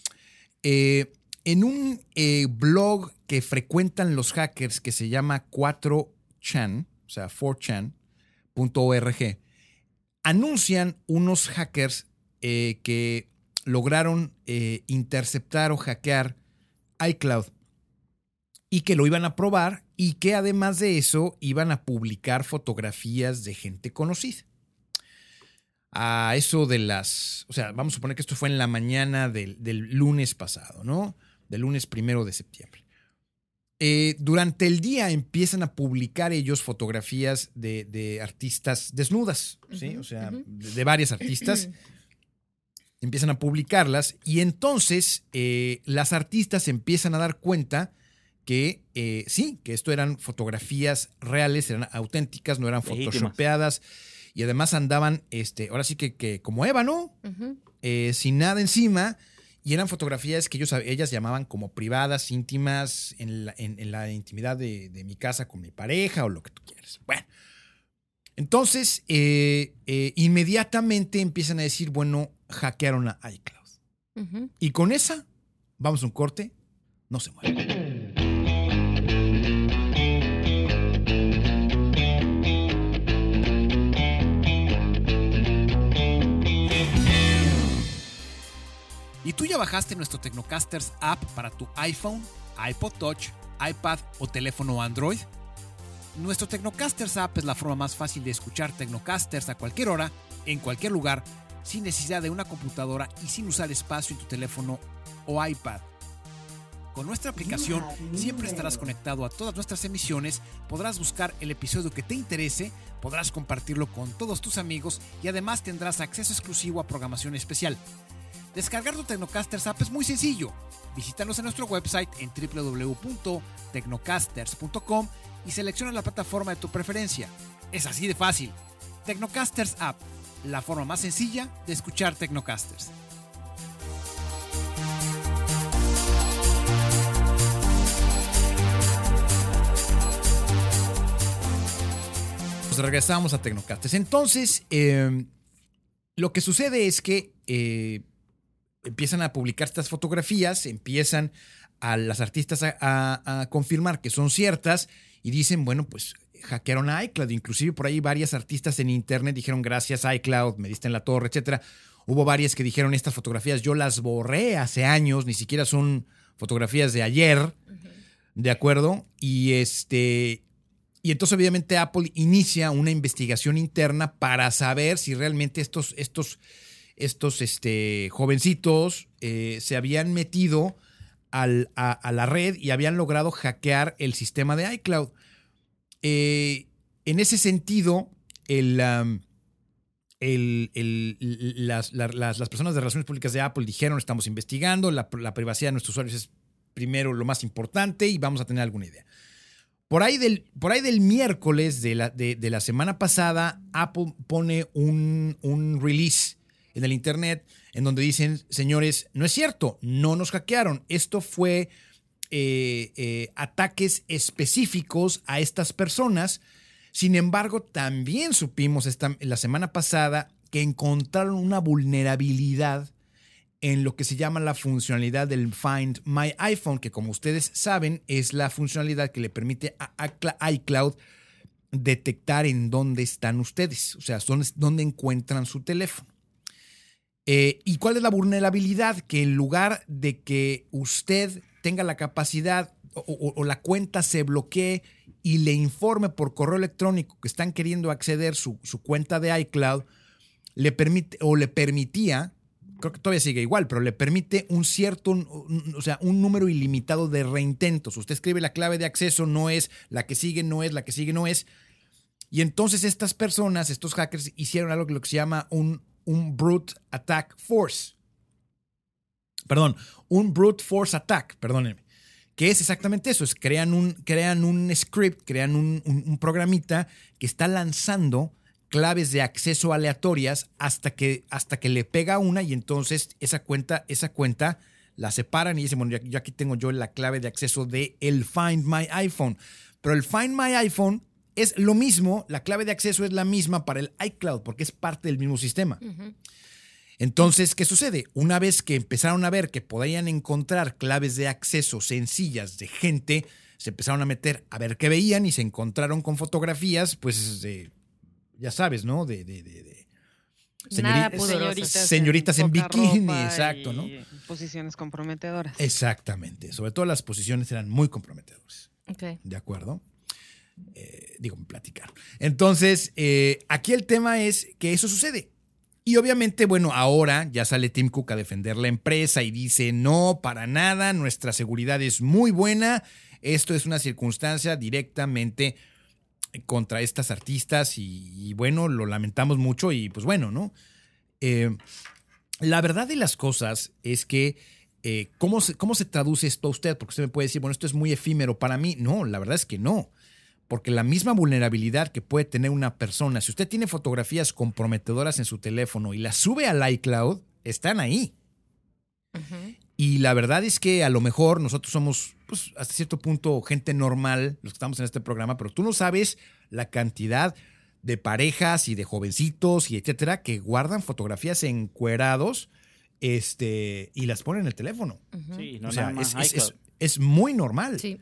en un blog que frecuentan los hackers que se llama 4chan, o sea, 4chan.org, anuncian unos hackers que lograron interceptar o hackear iCloud y que lo iban a probar y que además de eso iban a publicar fotografías de gente conocida. A eso de o sea, vamos a suponer que esto fue en la mañana del lunes pasado, ¿no? Del lunes 1 de septiembre. Durante el día empiezan a publicar ellos fotografías de artistas desnudas, ¿sí? Ujú, O sea, ujú. de varias artistas. Empiezan a publicarlas y entonces las artistas empiezan a dar cuenta que sí, que esto eran fotografías reales, eran auténticas, no eran Legítimas. photoshopeadas y además andaban, ahora sí que como Eva, ¿no? Ujú. Sin nada encima y eran fotografías que ellas llamaban como privadas, íntimas, en la intimidad de mi casa con mi pareja o lo que tú quieras. Bueno, entonces inmediatamente empiezan a decir, bueno, hackearon a iCloud. Ujú. Y con esa, vamos a un corte, no se muevan. ¿Y tú ya bajaste nuestro Tecnocasters app para tu iPhone, iPod Touch, iPad o teléfono Android? Nuestro Tecnocasters app es la forma más fácil de escuchar Tecnocasters a cualquier hora, en cualquier lugar, sin necesidad de una computadora y sin usar espacio en tu teléfono o iPad. Con nuestra aplicación siempre estarás conectado a todas nuestras emisiones, podrás buscar el episodio que te interese, podrás compartirlo con todos tus amigos y además tendrás acceso exclusivo a programación especial. Descargar tu Tecnocasters app es muy sencillo. Visítanos en nuestro website en www.tecnocasters.com y selecciona la plataforma de tu preferencia. Es así de fácil. Tecnocasters app, la forma más sencilla de escuchar Tecnocasters. Pues regresamos a Tecnocasters. Entonces, lo que sucede es que empiezan a publicar estas fotografías, empiezan a las artistas a confirmar que son ciertas y dicen, bueno, pues hackearon a iCloud. Inclusive por ahí varias artistas en internet dijeron, gracias iCloud, me diste en la torre, etcétera. Hubo varias que dijeron, estas fotografías yo las borré hace años, ni siquiera son fotografías de ayer, ¿de acuerdo? Y entonces obviamente Apple inicia una investigación interna para saber si realmente estos jovencitos se habían metido a la red y habían logrado hackear el sistema de iCloud. En ese sentido, las personas de relaciones públicas de Apple dijeron, estamos investigando, la privacidad de nuestros usuarios es primero lo más importante y vamos a tener alguna idea. Por ahí del miércoles de la semana pasada, Apple pone un release en el internet en donde dicen, señores, no es cierto, no nos hackearon. Esto fue ataques específicos a estas personas. Sin embargo, también supimos la semana pasada que encontraron una vulnerabilidad en lo que se llama la funcionalidad del Find My iPhone, que como ustedes saben es la funcionalidad que le permite a iCloud detectar en dónde están ustedes, o sea, dónde encuentran su teléfono. ¿Y cuál es la vulnerabilidad? Que en lugar de que usted tenga la capacidad o la cuenta se bloquee y le informe por correo electrónico que están queriendo acceder su cuenta de iCloud, le permitía, creo que todavía sigue igual, pero le permite un número ilimitado de reintentos. Usted escribe la clave de acceso, no es la que sigue, no es la que sigue, no es. Y entonces estas personas, estos hackers, hicieron algo que se llama un brute attack force. Perdón, un brute force attack, perdónenme. Que es exactamente eso, crean un script, crean un programita que está lanzando claves de acceso aleatorias hasta que le pega una y entonces esa cuenta la separan y dicen, bueno, yo aquí tengo la clave de acceso de el Find My iPhone. Pero el Find My iPhone es lo mismo, la clave de acceso es la misma para el iCloud porque es parte del mismo sistema. Uh-huh. Entonces, ¿qué sucede? Una vez que empezaron a ver que podían encontrar claves de acceso sencillas de gente, se empezaron a meter a ver qué veían y se encontraron con fotografías, pues, ya sabes, ¿no? Señoritas en bikini, exacto, ¿no? Posiciones comprometedoras. Exactamente. Sobre todo las posiciones eran muy comprometedoras. Okay. ¿De acuerdo? Platicar. Entonces, aquí el tema es que eso sucede. Y obviamente, bueno, ahora ya sale Tim Cook a defender la empresa y dice, no, para nada, nuestra seguridad es muy buena. Esto es una circunstancia directamente contra estas artistas y bueno, lo lamentamos mucho y pues bueno, ¿no? La verdad de las cosas es que ¿cómo se traduce esto a usted? Porque usted me puede decir, bueno, esto es muy efímero para mí. No, la verdad es que no. Porque la misma vulnerabilidad que puede tener una persona, si usted tiene fotografías comprometedoras en su teléfono y las sube al iCloud, están ahí. Uh-huh. Y la verdad es que a lo mejor nosotros somos, pues, hasta cierto punto gente normal, los que estamos en este programa, pero tú no sabes la cantidad de parejas y de jovencitos y etcétera que guardan fotografías encuerados y las ponen en el teléfono. Sí, no O sea, nada más iCloud. es muy normal. Sí.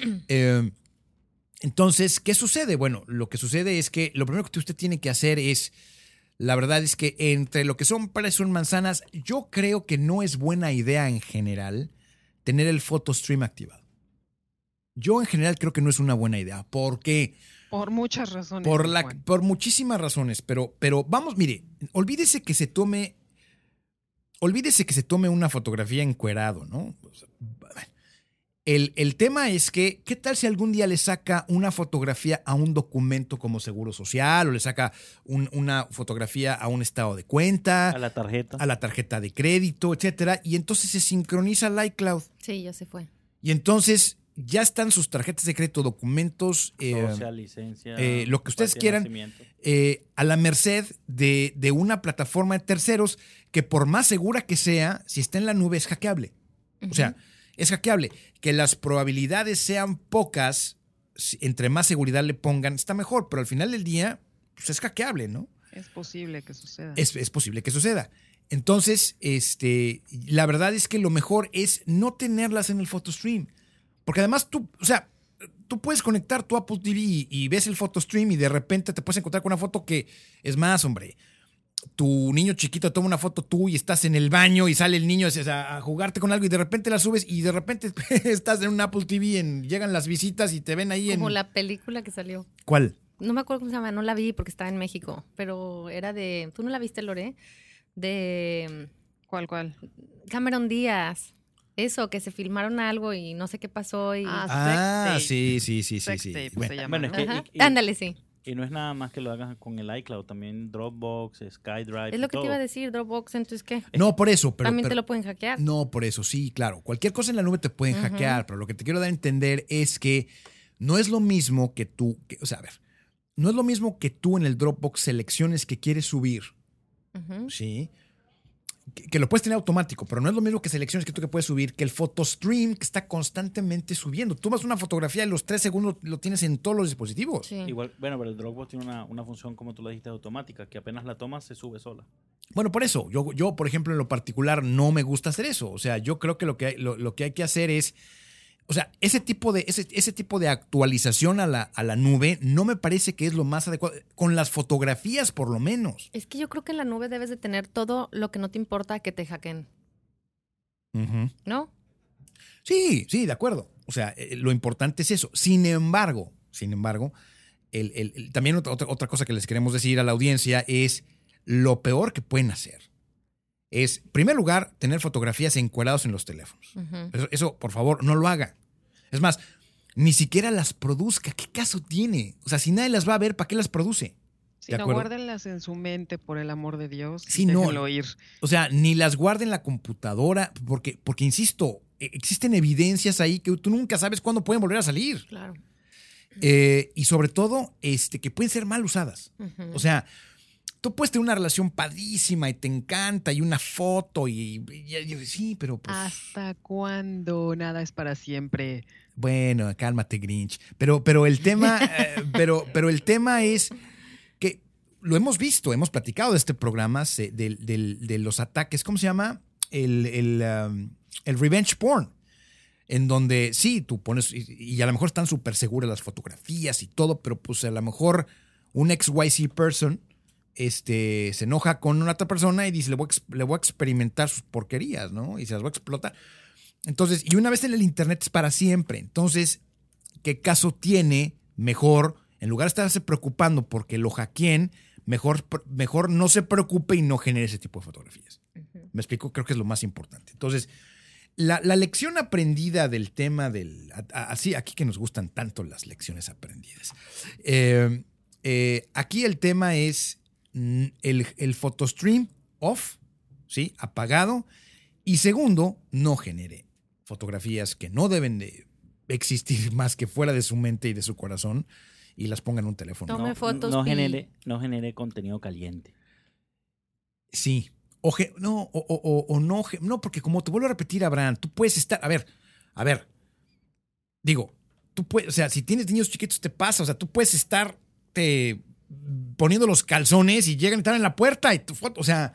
Entonces, ¿qué sucede? Bueno, lo que sucede es que lo primero que usted tiene que hacer es, la verdad es que entre lo que son peras y son manzanas, yo creo que no es buena idea en general tener el PhotoStream activado. Yo en general creo que no es una buena idea. ¿Por qué? Por muchas razones. Juan. Por muchísimas razones, pero vamos, mire, olvídese que se tome una fotografía encuerado, ¿no? El tema es que, ¿qué tal si algún día le saca una fotografía a un documento como Seguro Social o le saca una fotografía a un estado de cuenta? A la tarjeta de crédito, etcétera, y entonces se sincroniza el iCloud. Sí, ya se fue. Y entonces ya están sus tarjetas de crédito, documentos, social, licencia, lo que ustedes quieran, a la merced de una plataforma de terceros que por más segura que sea, si está en la nube es hackeable. O sea, es hackeable. Que las probabilidades sean pocas, entre más seguridad le pongan, está mejor, pero al final del día pues es hackeable, ¿no? Es posible que suceda. Es posible que suceda. Entonces, la verdad es que lo mejor es no tenerlas en el PhotoStream. Porque además tú puedes conectar tu Apple TV y ves el PhotoStream y de repente te puedes encontrar con una foto que es más, hombre. Tu niño chiquito toma una foto tú y estás en el baño y sale el niño a jugarte con algo y de repente la subes y de repente estás en un Apple TV, llegan las visitas y te ven ahí Como la película que salió. ¿Cuál? No me acuerdo cómo se llama, no la vi porque estaba en México, pero era de... ¿Tú no la viste, Lore? De... ¿Cuál? Cameron Díaz. Eso, que se filmaron algo y no sé qué pasó y... Sí. Sex tape se llama, Bueno, es ¿no? que, Ándale, sí. y no es nada más que lo hagas con el iCloud, también Dropbox, SkyDrive. Es lo que te iba a decir, Dropbox, entonces, ¿qué? No, por eso. Pero, También te lo pueden hackear. No, por eso, sí, claro. Cualquier cosa en la nube te pueden hackear, pero lo que te quiero dar a entender es que no es lo mismo que tú, no es lo mismo que tú en el Dropbox selecciones que quieres subir, ¿sí? Que lo puedes tener automático, pero no es lo mismo que selecciones que tú que puedes subir, que el PhotoStream que está constantemente subiendo. Tú vas una fotografía y los 3 segundos lo tienes en todos los dispositivos. Sí. Igual, bueno, pero el Dropbox tiene una función, como tú lo dijiste, automática, que apenas la tomas se sube sola. Bueno, por eso, yo por ejemplo, en lo particular, no me gusta hacer eso. O sea, yo creo que lo que hay que hacer es, o sea, ese tipo de actualización a la nube no me parece que es lo más adecuado. Con las fotografías, por lo menos. Es que yo creo que en la nube debes de tener todo lo que no te importa que te hackeen. ¿No? Sí, de acuerdo. O sea, lo importante es eso. Sin embargo, también otra cosa que les queremos decir a la audiencia es lo peor que pueden hacer. Es, en primer lugar, tener fotografías encuadradas en los teléfonos. Eso, por favor, no lo haga. Es más, ni siquiera las produzca. ¿Qué caso tiene? O sea, si nadie las va a ver, ¿para qué las produce? Si no, guárdenlas en su mente, por el amor de Dios. Sí, déjenlo ir. O sea, ni las guarden en la computadora, porque insisto, existen evidencias ahí que tú nunca sabes cuándo pueden volver a salir. Claro. Y sobre todo, que pueden ser mal usadas. O sea, tú puedes tener una relación padrísima y te encanta y una foto y sí, pero pues... ¿Hasta cuándo? Nada es para siempre. Bueno, cálmate, Grinch. Pero el tema, pero el tema es que lo hemos visto, hemos platicado de este programa, de los ataques, ¿cómo se llama? El revenge porn. En donde sí, tú pones, y a lo mejor están súper seguras las fotografías y todo, pero pues a lo mejor un XYZ person se enoja con una otra persona y dice, le voy a experimentar sus porquerías, ¿no? Y se las voy a explotar. Entonces, y una vez en el internet es para siempre. Entonces, ¿qué caso tiene? Mejor, en lugar de estarse preocupando porque lo hackeen, mejor no se preocupe y no genere ese tipo de fotografías. ¿Me explico? Creo que es lo más importante. Entonces, la lección aprendida del tema así, aquí que nos gustan tanto las lecciones aprendidas. Aquí el tema es el PhotoStream off, ¿sí? Apagado. Y segundo, no genere fotografías que no deben de existir más que fuera de su mente y de su corazón y las ponga en un teléfono. Tome fotos. No genere contenido caliente. Sí. No, porque como te vuelvo a repetir, Abraham, tú puedes estar, a ver, digo, tú puedes, o sea, si tienes niños chiquitos te pasa, o sea, tú puedes estarte poniendo los calzones y llegan y están en la puerta y tu foto, o sea,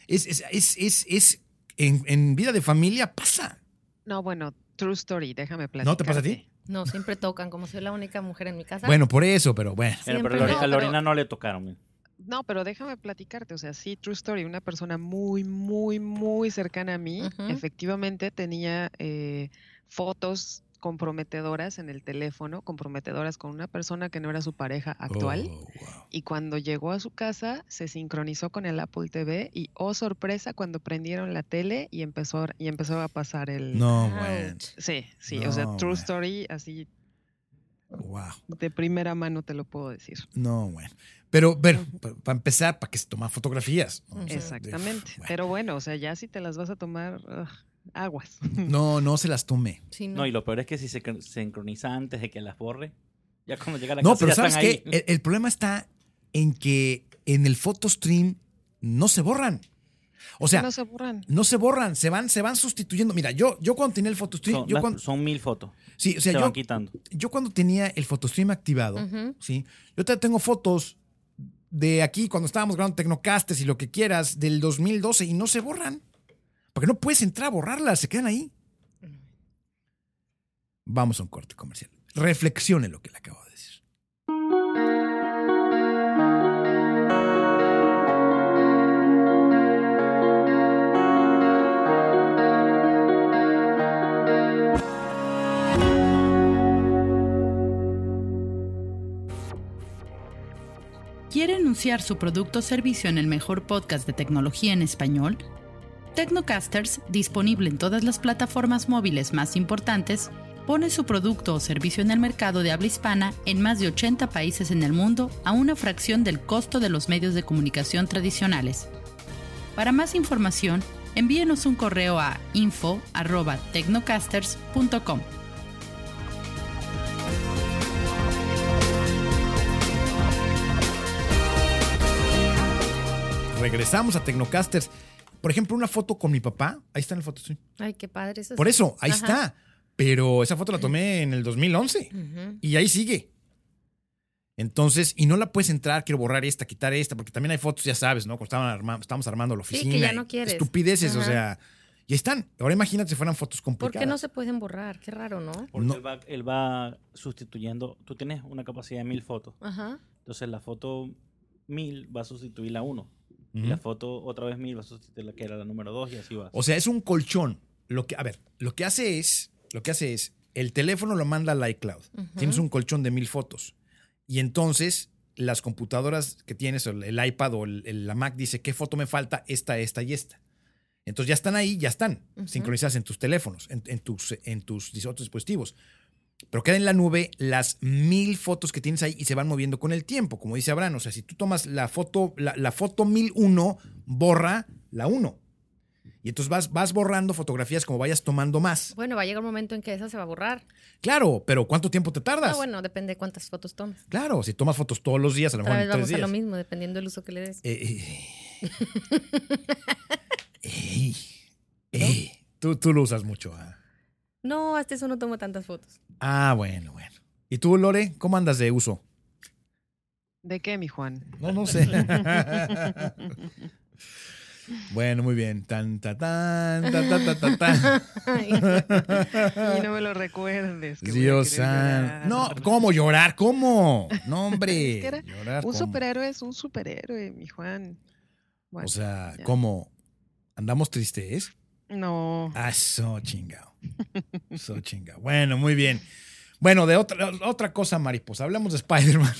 en vida de familia pasa. No, bueno, true story, déjame platicar. ¿No te pasa a ti? No, siempre tocan, como soy la única mujer en mi casa. Bueno, por eso, pero bueno. Pero Siempre a no, Lorena no le tocaron. No, pero déjame platicarte, o sea, sí, true story, una persona muy, muy, muy cercana a mí, Ujú. efectivamente tenía fotos comprometedoras en el teléfono, comprometedoras con una persona que no era su pareja actual, Oh, wow. y cuando llegó a su casa se sincronizó con el Apple TV y, oh sorpresa, cuando prendieron la tele y empezó a pasar el... No, Ouch. bueno. Sí, sí, No, o sea, true bueno. story, así Wow. de primera mano te lo puedo decir. No, bueno. Pero, para empezar, ¿para qué se toman fotografías? ¿No? Ujú. Exactamente. Bueno. Pero bueno, o sea, ya si te las vas a tomar, aguas. No se las tome. Sí, No, y lo peor es que si se sincroniza antes de que las borre, ya cuando llega a la No, casa pero ya ¿sabes están ahí. qué? El problema está en que en el photostream no se borran. O sea, no se borran. no se borran, se van sustituyendo. Mira, yo cuando tenía el photostream, Son 1000 fotos. sí, o sea, Se van quitando. yo cuando tenía el photostream activado, Ujú. sí, yo tengo fotos de aquí cuando estábamos grabando Tecnocastes y lo que quieras del 2012 y no se borran. Porque no puedes entrar a borrarlas, se quedan ahí. Vamos a un corte comercial. Reflexione lo que le acabo de decir. ¿Quiere anunciar su producto o servicio en el mejor podcast de tecnología en español? Tecnocasters, disponible en todas las plataformas móviles más importantes, pone su producto o servicio en el mercado de habla hispana en más de 80 países en el mundo a una fracción del costo de los medios de comunicación tradicionales. Para más información, envíenos un correo a info@tecnocasters.com. Regresamos a Tecnocasters. Por ejemplo, una foto con mi papá. Ahí está en el photostream. Ay, qué padre eso. Por eso, ahí Ajá. está. Pero esa foto la tomé en el 2011. Ujú. Y ahí sigue. Entonces, y no la puedes entrar, quiero borrar esta, quitar esta, porque también hay fotos, ya sabes, ¿no? Cuando estábamos armando la Sí, oficina. que ya y no quieres. Estupideces, o Ajá. sea. Y ahí están. Ahora imagínate si fueran fotos ¿Por complicadas. qué no se pueden borrar? Qué raro, ¿no? Porque No. él va sustituyendo. Tú tienes una capacidad de 1000 fotos. Ajá. Entonces la foto 1000 va a sustituir la 1. Y Ujú. la foto otra vez 1000 va a sustituir la que era la número 2 y así va. O sea, es un colchón. Lo que hace es, el teléfono lo manda al iCloud. Ujú. Tienes un colchón de 1000 fotos. Y entonces las computadoras que tienes, o el iPad o la Mac dice qué foto me falta, esta y esta. Entonces ya están ahí, ya están Ujú. sincronizadas en tus teléfonos, en tus otros dispositivos. Pero quedan en la nube las 1000 fotos que tienes ahí y se van moviendo con el tiempo, como dice Abraham. O sea, si tú tomas la foto 1001, borra la 1. Y entonces vas borrando fotografías como vayas tomando más. Bueno, va a llegar un momento en que esa se va a borrar. Claro, pero ¿cuánto tiempo te tardas? Ah, bueno, depende de cuántas fotos tomes. Claro, si tomas fotos todos los días, a lo Otra mejor vez en 3 vamos a días. lo mismo, dependiendo del uso que le des. Tú lo usas mucho. No, hasta eso no tomo tantas fotos. Bueno. ¿Y tú, Lore, cómo andas de uso? ¿De qué, mi Juan? No sé. Bueno, muy bien. Tan. Y no me lo recuerdes. que voy a Dios querer santo. llorar. No, ¿cómo llorar? ¿Cómo? No, hombre. Es que era Llorar, Un ¿cómo? superhéroe es un superhéroe, mi Juan. Bueno, O sea, ya. ¿cómo? ¿Andamos tristes? No. So chingado. Bueno, muy bien. Bueno, de otra cosa, mariposa. Hablamos de Spider-Man.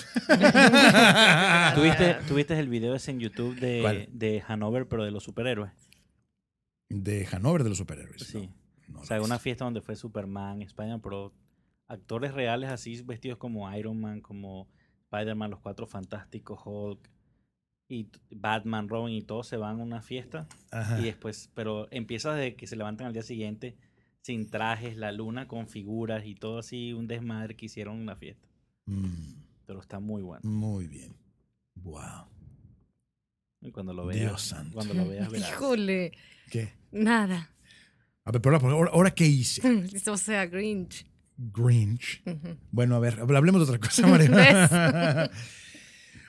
¿Tuviste el video ese en YouTube ¿Cuál? de Hanover, pero de los superhéroes? De Hanover de los superhéroes. Sí. No, O sea, una fiesta donde fue Superman, Spider-Man, pero actores reales así vestidos como Iron Man, como Spider-Man, los Cuatro Fantásticos, Hulk y Batman, Robin y todos se van a una fiesta Ajá. y después, pero empieza desde que se levantan al día siguiente sin trajes, la luna con figuras y todo así, un desmadre que hicieron en la fiesta. Pero está muy bueno. Muy bien. Wow. Y cuando lo veas, Dios santo. cuando lo veas verás. Híjole, ¿Qué? nada. A ver, pero ahora ¿qué hice? O sea, Grinch. Grinch. Ujú. Bueno, a ver, hablemos de otra cosa, María. ¿Ves?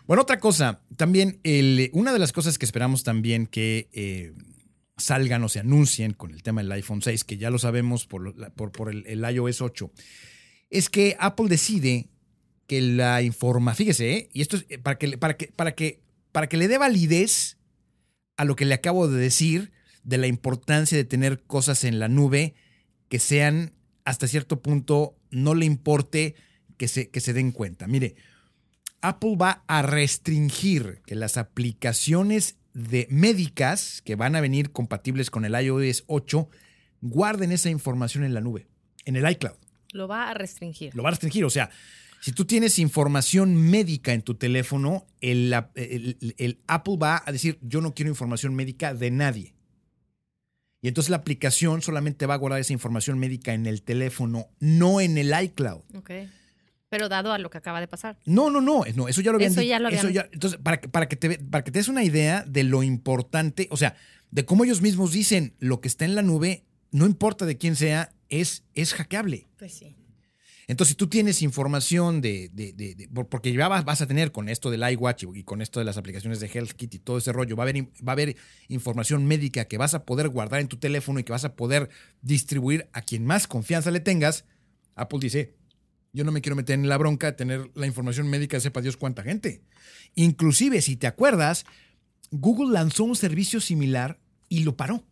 Bueno, otra cosa, también una de las cosas que esperamos también que salgan o se anuncien con el tema del iPhone 6, que ya lo sabemos por el iOS 8, es que Apple decide que la información, fíjese, y esto es para que le dé validez a lo que le acabo de decir de la importancia de tener cosas en la nube que sean hasta cierto punto, no le importe que se den cuenta. Mire, Apple va a restringir que las aplicaciones médicas que van a venir compatibles con el iOS 8 guarden esa información en la nube, en el iCloud. Lo va a restringir. Lo va a restringir, o sea, si tú tienes información médica en tu teléfono, el Apple va a decir, yo no quiero información médica de nadie. Y entonces la aplicación solamente va a guardar esa información médica en el teléfono, no en el iCloud. Ok. Pero dado a lo que acaba de pasar. No, eso ya lo habían Eso dicho. ya lo habían dicho. Entonces, para que te des una idea de lo importante, o sea, de cómo ellos mismos dicen lo que está en la nube, no importa de quién sea, es hackeable. Pues sí. Entonces, si tú tienes información porque ya vas a tener con esto del iWatch y con esto de las aplicaciones de HealthKit y todo ese rollo, va a haber información médica que vas a poder guardar en tu teléfono y que vas a poder distribuir a quien más confianza le tengas. Apple dice, yo no me quiero meter en la bronca de tener la información médica de sepa Dios cuánta gente. Inclusive, si te acuerdas, Google lanzó un servicio similar y lo paró.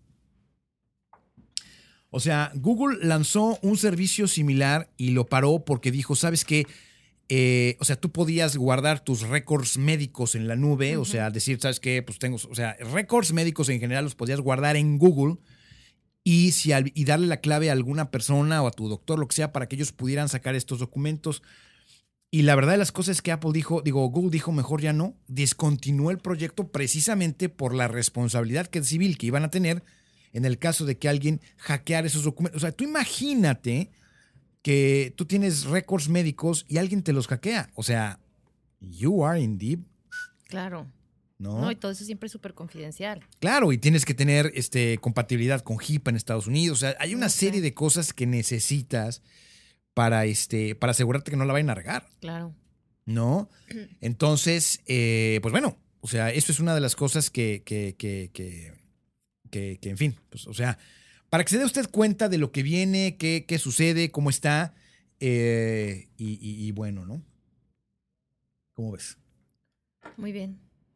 O sea, Google lanzó un servicio similar y lo paró porque dijo, ¿sabes qué? O sea, tú podías guardar tus récords médicos en la nube, o sea, decir, ¿sabes qué? Pues récords médicos en general los podías guardar en Google y darle la clave a alguna persona o a tu doctor, lo que sea, para que ellos pudieran sacar estos documentos. Y la verdad de las cosas es que Google dijo, mejor ya no, descontinuó el proyecto precisamente por la responsabilidad civil que iban a tener en el caso de que alguien hackeara esos documentos. O sea, tú imagínate que tú tienes récords médicos y alguien te los hackea. O sea, you are in deep. Claro. ¿No? Y todo eso siempre es súper confidencial. Claro, y tienes que tener compatibilidad con HIPAA en Estados Unidos. O sea, hay una serie de cosas que necesitas para asegurarte que no la vayan a regar. Claro. ¿No? Entonces, pues bueno, o sea, eso es una de las cosas que en fin, pues, o sea, para que se dé usted cuenta de lo que viene, qué sucede, cómo está, y bueno, ¿no? ¿Cómo ves? Muy bien.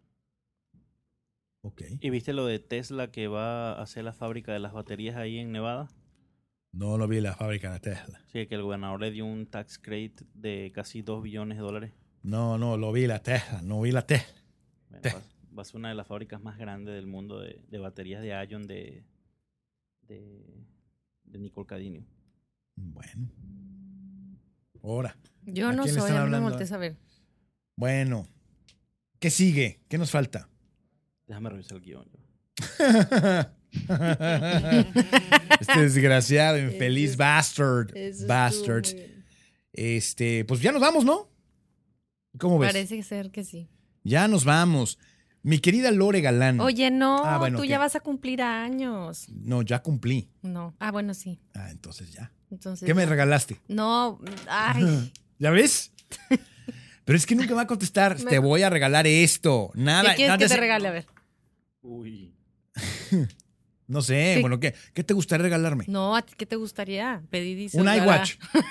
Ok. ¿Y viste lo de Tesla que va a hacer la fábrica de las baterías ahí en Nevada? No lo vi la fábrica de Tesla. Sí, que el gobernador le dio un tax credit de casi $2 billones. No lo vi la Tesla, no vi la Tesla. Bueno, va a ser una de las fábricas más grandes del mundo de baterías de ion de nickel cadmio. Bueno. Ahora. Yo ¿A no quién le soy, están a mí me hablando? voltees a ver. Bueno. ¿Qué sigue? ¿Qué nos falta? Déjame revisar el guión. Este desgraciado, infeliz bastard. Bastard. Pues ya nos vamos, ¿no? ¿Cómo ves? Parece ser que sí. Ya nos vamos. Mi querida Lore Galán. Oye, no, bueno, tú ¿qué? ya vas a cumplir años. No, ya cumplí. No. Ah, bueno, sí. Entonces ya. Entonces, ¿Qué me ya. regalaste? No, ay. ¿Ya ves? Pero es que nunca me va a contestar. Te voy a regalar esto. Nada. ¿Qué quieres nada que de te ese- regale? A ver. Uy. No sé. Sí. Bueno, ¿qué te gustaría regalarme? No, ¿a ti qué te gustaría? Pedir y se Un os dará. iWatch.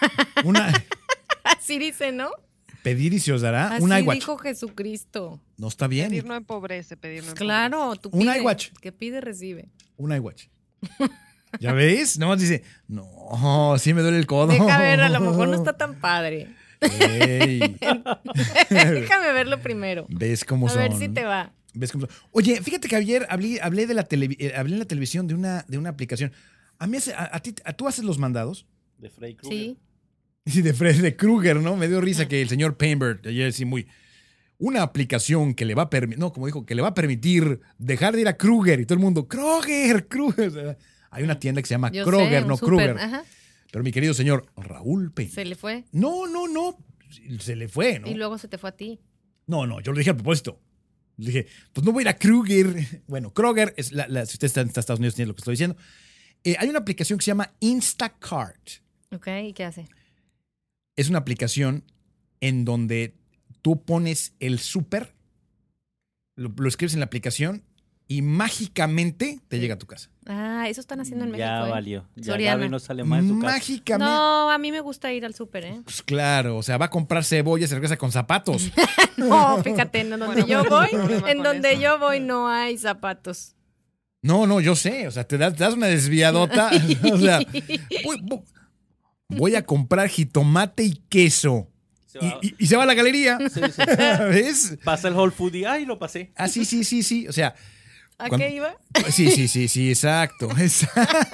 Así dice, ¿no? Pedir y se os dará. Así Un iWatch. dijo Jesucristo. No está bien. Pedir no empobrece, pedir no empobrece. Claro, tú Un pide. iWatch. Que pide, recibe. Un iWatch. ¿Ya ves? Nomás dice, no, sí me duele el codo. Deja ver, a lo mejor no está tan padre. Ey. Déjame verlo primero. ¿Ves cómo A son? ver si te va. ¿Ves cómo son? Oye, fíjate que ayer hablé en la televisión de una aplicación. A mí, ¿tú haces los mandados? De Freddy Krueger. Sí. Sí, de Fred Krueger, ¿no? Me dio risa que el señor Painberg, ayer sí una aplicación que le va a permitir, no, como dijo, que le va a permitir dejar de ir a Krueger y todo el mundo, Krueger. O sea, hay una tienda que se llama Yo Kroger, sé, no un súper, Kruger. ajá. Pero mi querido señor Raúl Painberg. Se le fue. No. Se le fue, ¿no? Y luego se te fue a ti. No, yo lo dije a propósito. Le dije, pues no voy a ir a Kruger. Bueno, Kroger, si usted está en Estados Unidos, tiene lo que estoy diciendo. Hay una aplicación que se llama Instacart. Ok, ¿y qué hace? Es una aplicación en donde tú pones el súper, lo escribes en la aplicación y mágicamente te llega a tu casa. Ah, eso están haciendo en México. Ya ¿eh? valió. Ya Soriana. Gaby no sale más de su casa. Mágicamente. No, a mí me gusta ir al súper, ¿eh? Pues claro, o sea, va a comprar cebolla y se regresa con zapatos. No, fíjate, en donde Bueno, yo pues, voy, no hay problema en con donde eso. yo voy no hay zapatos. No, yo sé, o sea, te das una desviadota. O sea, voy a comprar jitomate y queso. Se va- Y se va a la galería. Sí, sí. ¿Ves? Pasa el Whole Food y ¡ay, lo pasé! Ah, sí. O sea, ¿A Cuando- qué iba? sí, exacto. Es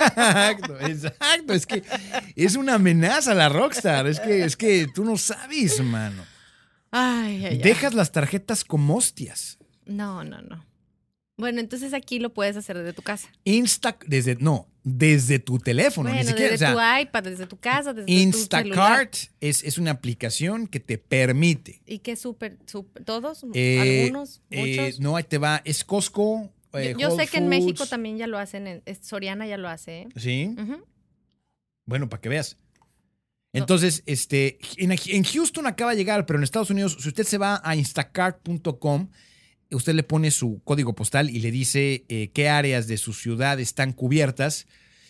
que es una amenaza la Rockstar. Es que tú no sabes, mano. Ay. Dejas las tarjetas como hostias. No. Bueno, entonces aquí lo puedes hacer desde tu casa. Desde tu teléfono, Bueno, ni siquiera. desde O sea, tu iPad, desde tu casa, desde tu celular. Instacart es una aplicación que te permite. ¿Y qué súper? ¿Todos? eh, ¿Algunos? ¿Muchos? No, ahí te va. Es Costco. Yo Whole sé que en México Foods. también ya lo hacen, Soriana ya lo hace. ¿eh? Sí. Ujú. Bueno, para que veas. No. Entonces, en Houston acaba de llegar, pero en Estados Unidos, si usted se va a instacart.com, usted le pone su código postal y le dice qué áreas de su ciudad están cubiertas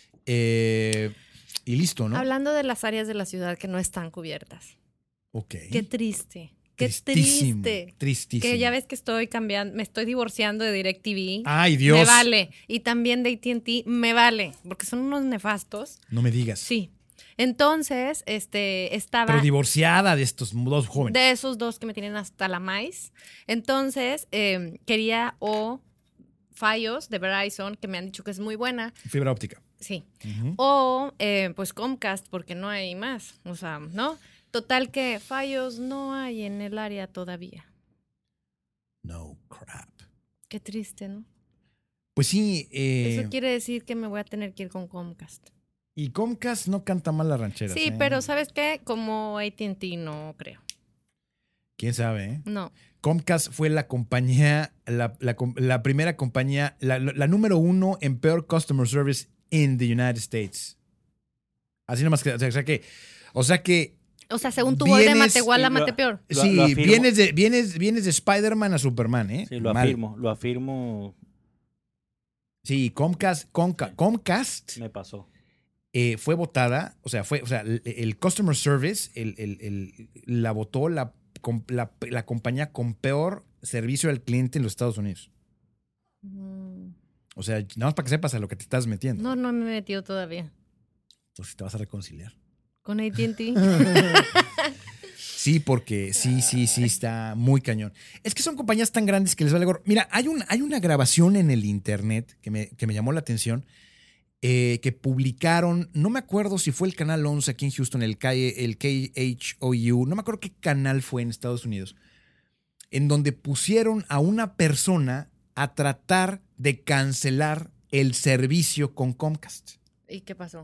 y listo, ¿no? Hablando de las áreas de la ciudad que no están cubiertas. Ok. Qué triste. Qué Tristísimo, triste. Tristísimo. Que ya ves que estoy cambiando, me estoy divorciando de DirecTV. Ay, Dios. Me vale. Y también de AT&T me vale. Porque son unos nefastos. No me digas. Sí. Entonces, estaba Pero divorciada de estos dos jóvenes. de esos dos que me tienen hasta la maíz. Entonces, quería Fios de Verizon, que me han dicho que es muy buena. Fibra óptica. Sí. Ujú. O pues Comcast, porque no hay más. O sea, ¿no? Total que Fios no hay en el área todavía. No crap. Qué triste, ¿no? Pues sí. Eso quiere decir que me voy a tener que ir con Comcast. Y Comcast no canta mal las rancheras. Sí, pero ¿sabes qué? Como AT&T no creo. ¿Quién sabe, eh? No. Comcast fue la compañía, la primera compañía, la número 1 en peor customer service in the United States. Así nomás que, o sea que O sea, según tu voz de Vienes Matehuala, y lo- Matepeor. sí, lo afirmo. vienes de Spider-Man a Superman, ¿eh? Sí, lo Mal. afirmo, Sí, Comcast me pasó. fue votada, o sea, el customer service, la votó la compañía con peor servicio al cliente en los Estados Unidos. O sea, nada más para que sepas a lo que te estás metiendo. No me he metido todavía. Entonces te vas a reconciliar. Con AT&T. Sí, porque sí, está muy cañón. Es que son compañías tan grandes que les vale gorro. Mira, hay una grabación en el internet que me llamó la atención, que publicaron, no me acuerdo si fue el Canal 11 aquí en Houston, el KHOU, no me acuerdo qué canal fue en Estados Unidos, en donde pusieron a una persona a tratar de cancelar el servicio con Comcast. ¿Y qué pasó?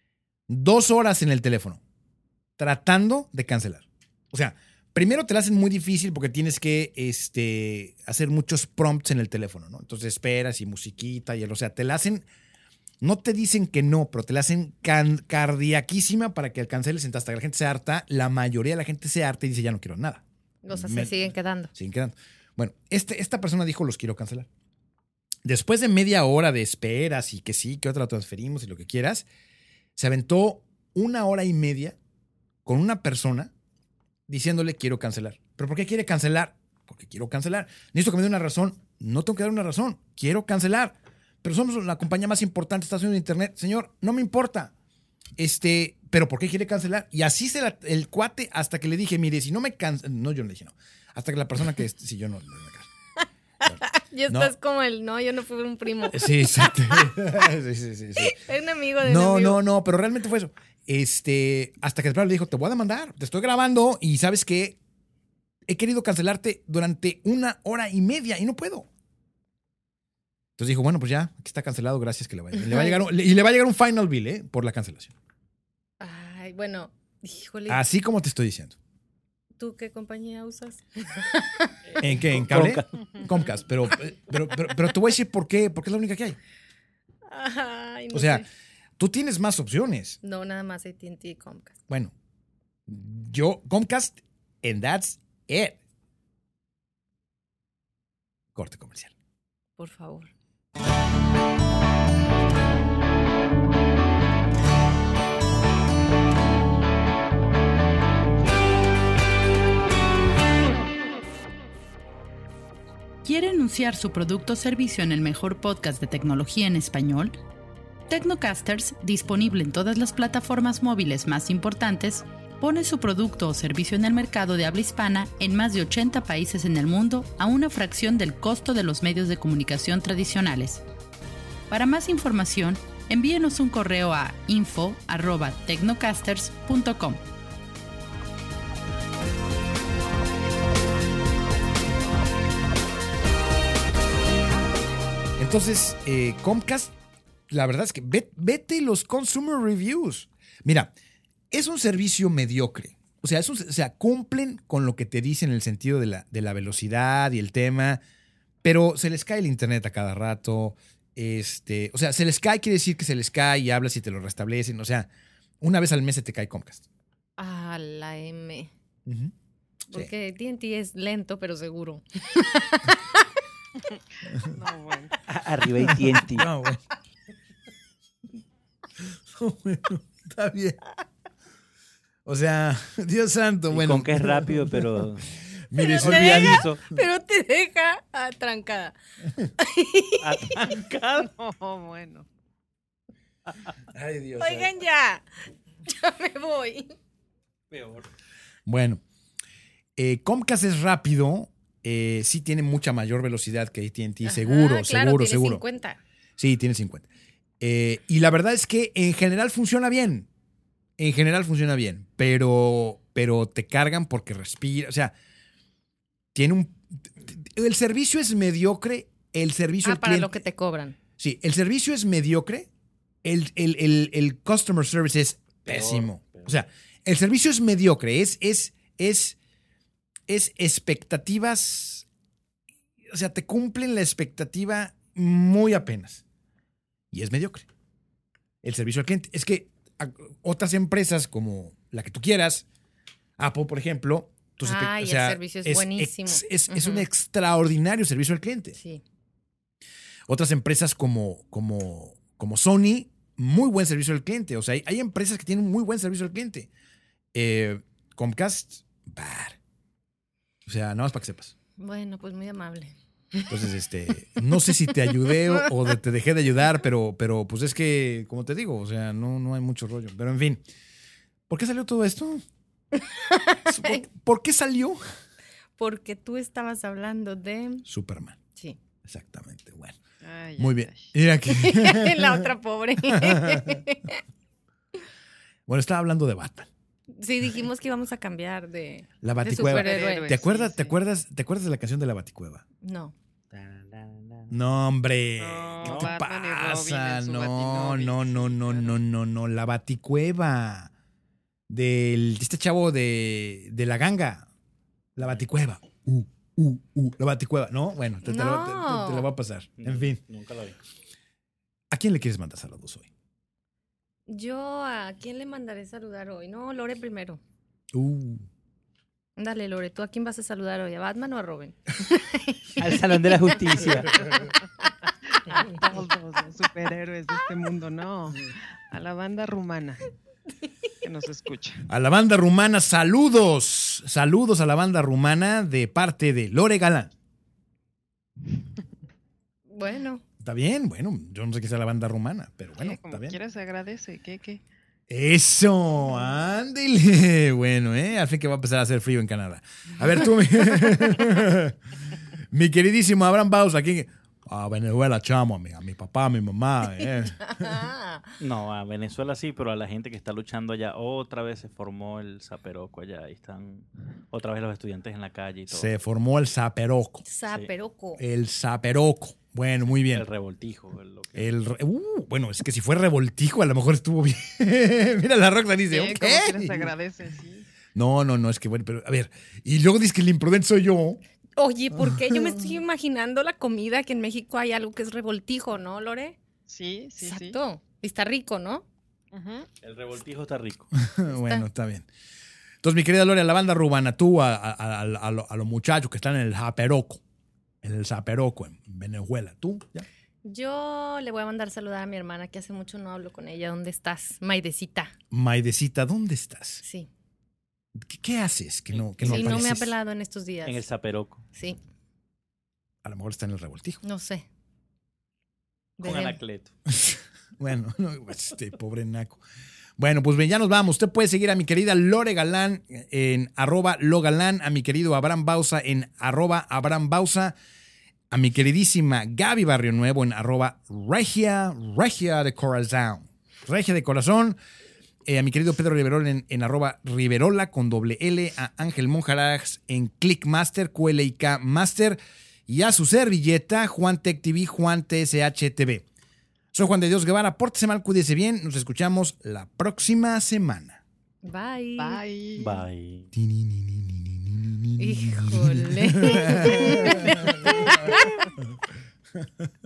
2 horas en el teléfono, tratando de cancelar. O sea, primero te la hacen muy difícil porque tienes que hacer muchos prompts en el teléfono, ¿no? Entonces esperas y musiquita o sea, te la hacen, no te dicen que no, pero te la hacen cardiaquísima para que canceles hasta que la gente se harta. La mayoría de la gente se harta y dice, ya no quiero nada. O sea, se siguen quedando. Siguen quedando. Bueno, esta persona dijo, los quiero cancelar. Después de media hora de esperas y que sí, que otra la transferimos y lo que quieras, se aventó 1 hora y media con una persona diciéndole quiero cancelar. ¿Pero por qué quiere cancelar? Porque quiero cancelar. Necesito que me dé una razón. No tengo que dar una razón. Quiero cancelar. Pero somos la compañía más importante de Estados Unidos de Internet. Señor, no me importa. ¿Pero por qué quiere cancelar? Y así el cuate hasta que le dije, mire, si no me cancela... No, yo no le dije no. Hasta que la persona que... Sí, yo no... Ya No. estás como yo no fui un primo. Sí, exacto. Sí. Es un amigo de un amigo. No, pero realmente fue eso. Hasta que el plano le dijo, te voy a demandar, te estoy grabando y ¿sabes qué? He querido cancelarte durante 1 hora y media y no puedo. Entonces dijo, bueno, pues ya, aquí está cancelado, gracias que le va a llegar. Y le va a llegar un final bill, por la cancelación. Ay, bueno, híjole. Así como te estoy diciendo. ¿Tú qué compañía usas? ¿En qué? ¿En cable? Comcast. Pero te voy a decir por qué, porque es la única que hay. Ay, no O sea, sé. tú tienes más opciones. No, nada más AT&T y Comcast. Bueno, Comcast, and that's it. Corte comercial. Por favor. ¿Quiere anunciar su producto o servicio en el mejor podcast de tecnología en español? Tecnocasters, disponible en todas las plataformas móviles más importantes, pone su producto o servicio en el mercado de habla hispana en más de 80 países en el mundo a una fracción del costo de los medios de comunicación tradicionales. Para más información, envíenos un correo a info@tecnocasters.com. Entonces, Comcast, la verdad es que vete los consumer reviews. Mira, es un servicio mediocre. O sea, cumplen con lo que te dicen en el sentido de la velocidad y el tema, pero se les cae el internet a cada rato. O sea, se les cae quiere decir que se les cae y hablas y te lo restablecen. O sea, una vez al mes se te cae Comcast. Ah, la M. Uh-huh. Porque AT&T es lento, pero seguro. No, bueno. Arriba AT&T. No, bueno. No, bueno, está bien. O sea, Dios santo, Y bueno. con que es rápido, pero Mire, Pero sí, olvidadizo. Pero te deja atrancada. Atancado. No, bueno. Ay, Dios. Oigan ya. Ya me voy. Peor. Bueno, Comcast es rápido. Sí tiene mucha mayor velocidad que AT&T. Ajá, Seguro, claro, seguro, tiene seguro. 50. Sí, tiene 50. Y la verdad es que en general funciona bien. En general funciona bien. Pero te cargan porque respira. O sea, el servicio es mediocre. El servicio al Para cliente. lo que te cobran. Sí, el servicio es mediocre. El customer service es pésimo. Peor. O sea, el servicio es mediocre. Es expectativas. O sea, te cumplen la expectativa muy apenas. Y es mediocre. El servicio al cliente. Es que otras empresas como la que tú quieras, Apple, por ejemplo. Ay, el servicio es buenísimo. Es un extraordinario servicio al cliente. Sí. Otras empresas como Sony, muy buen servicio al cliente. O sea, hay empresas que tienen muy buen servicio al cliente. Comcast, bad. O sea, nada más para que sepas. Bueno, pues muy amable. Entonces, no sé si te ayudé o te dejé de ayudar, pero pues es que, como te digo, o sea, no hay mucho rollo. Pero en fin, ¿por qué salió todo esto? ¿Por qué salió? Porque tú estabas hablando de... Superman. Sí. Exactamente, bueno. Ay, Muy ay, bien. ay. Mira aquí. La otra pobre. Bueno, estaba hablando de Batman. Sí, dijimos que íbamos a cambiar de La Baticueva. superhéroe. ¿Te acuerdas, Sí, ¿te sí. acuerdas, ¿te acuerdas de la canción de la Baticueva? No. No, hombre. No, ¿Qué te Batman y Robin pasa? en su No, Batimóvil, no. La Baticueva. De este chavo de la ganga. La Baticueva. La Baticueva. No, bueno, te la voy a pasar. En fin. Nunca lo vi. ¿A quién le quieres mandar saludos hoy? Yo, ¿a quién le mandaré saludar hoy? No, Lore primero. Dale, Lore, ¿tú a quién vas a saludar hoy? ¿A Batman o a Robin? Al Salón de la Justicia. A todos los superhéroes de este mundo, no. A la banda rumana que nos escucha. A la banda rumana, saludos. Saludos a la banda rumana de parte de Lore Galán. Bueno, Está bien, bueno, yo no sé qué sea la banda rumana, pero bueno, Como está bien. quiera se agradece. ¿Qué? Eso, ándele. Bueno, al fin que va a empezar a hacer frío en Canadá. A ver, tú, mi queridísimo Abraham Baus, aquí. A Venezuela, chamo, a mi papá, a mi mamá. No, a Venezuela sí, pero a la gente que está luchando allá, otra vez se formó el Zaperoco allá. Ahí están otra vez los estudiantes en la calle y todo. Se formó el Zaperoco. Zaperoco. El Zaperoco. Bueno, muy bien. El revoltijo. Bueno, es que si fue revoltijo, a lo mejor estuvo bien. Mira, la Roxa dice, Como ok. quiera se agradece, sí. No, es que bueno, pero a ver. Y luego dice que el imprudente soy yo. Oye, ¿por qué yo me estoy imaginando la comida que en México hay algo que es revoltijo, ¿no, Lore? Sí. Exacto. Y está rico, ¿no? Ujú. El revoltijo está rico. Bueno, está bien. Entonces, mi querida Lore, a la banda rumana, tú, a los muchachos que están en el Zaperoco, en el Zaperoco, en Venezuela. ¿Tú? ¿Ya? Yo le voy a mandar saludar a mi hermana, que hace mucho no hablo con ella. ¿Dónde estás? Maidecita. Maidecita, ¿dónde estás? Sí. ¿Qué haces que no Sí, no me ha apareces? pelado en estos días. En el Zaperoco. Sí, A lo mejor está en el revoltijo. no sé. Con Veremos. Anacleto. Bueno, no, pobre naco. Bueno, pues bien, ya nos vamos. Usted puede seguir a mi querida Lore Galán en @logalán, a mi querido Abraham Bausa en @AbrahamBausa, a mi queridísima Gaby Barrio Nuevo en @regia de corazón. Regia de corazón. A mi querido Pedro Riverol en @Riverola con @L, a Ángel Monjarax en Clickmaster, QLIK Master, y a su servilleta, Juan Tech TV, Juan TSH TV. Soy Juan de Dios Guevara, pórtese mal, cuídese bien, nos escuchamos la próxima semana. Bye. Bye. Bye. Híjole.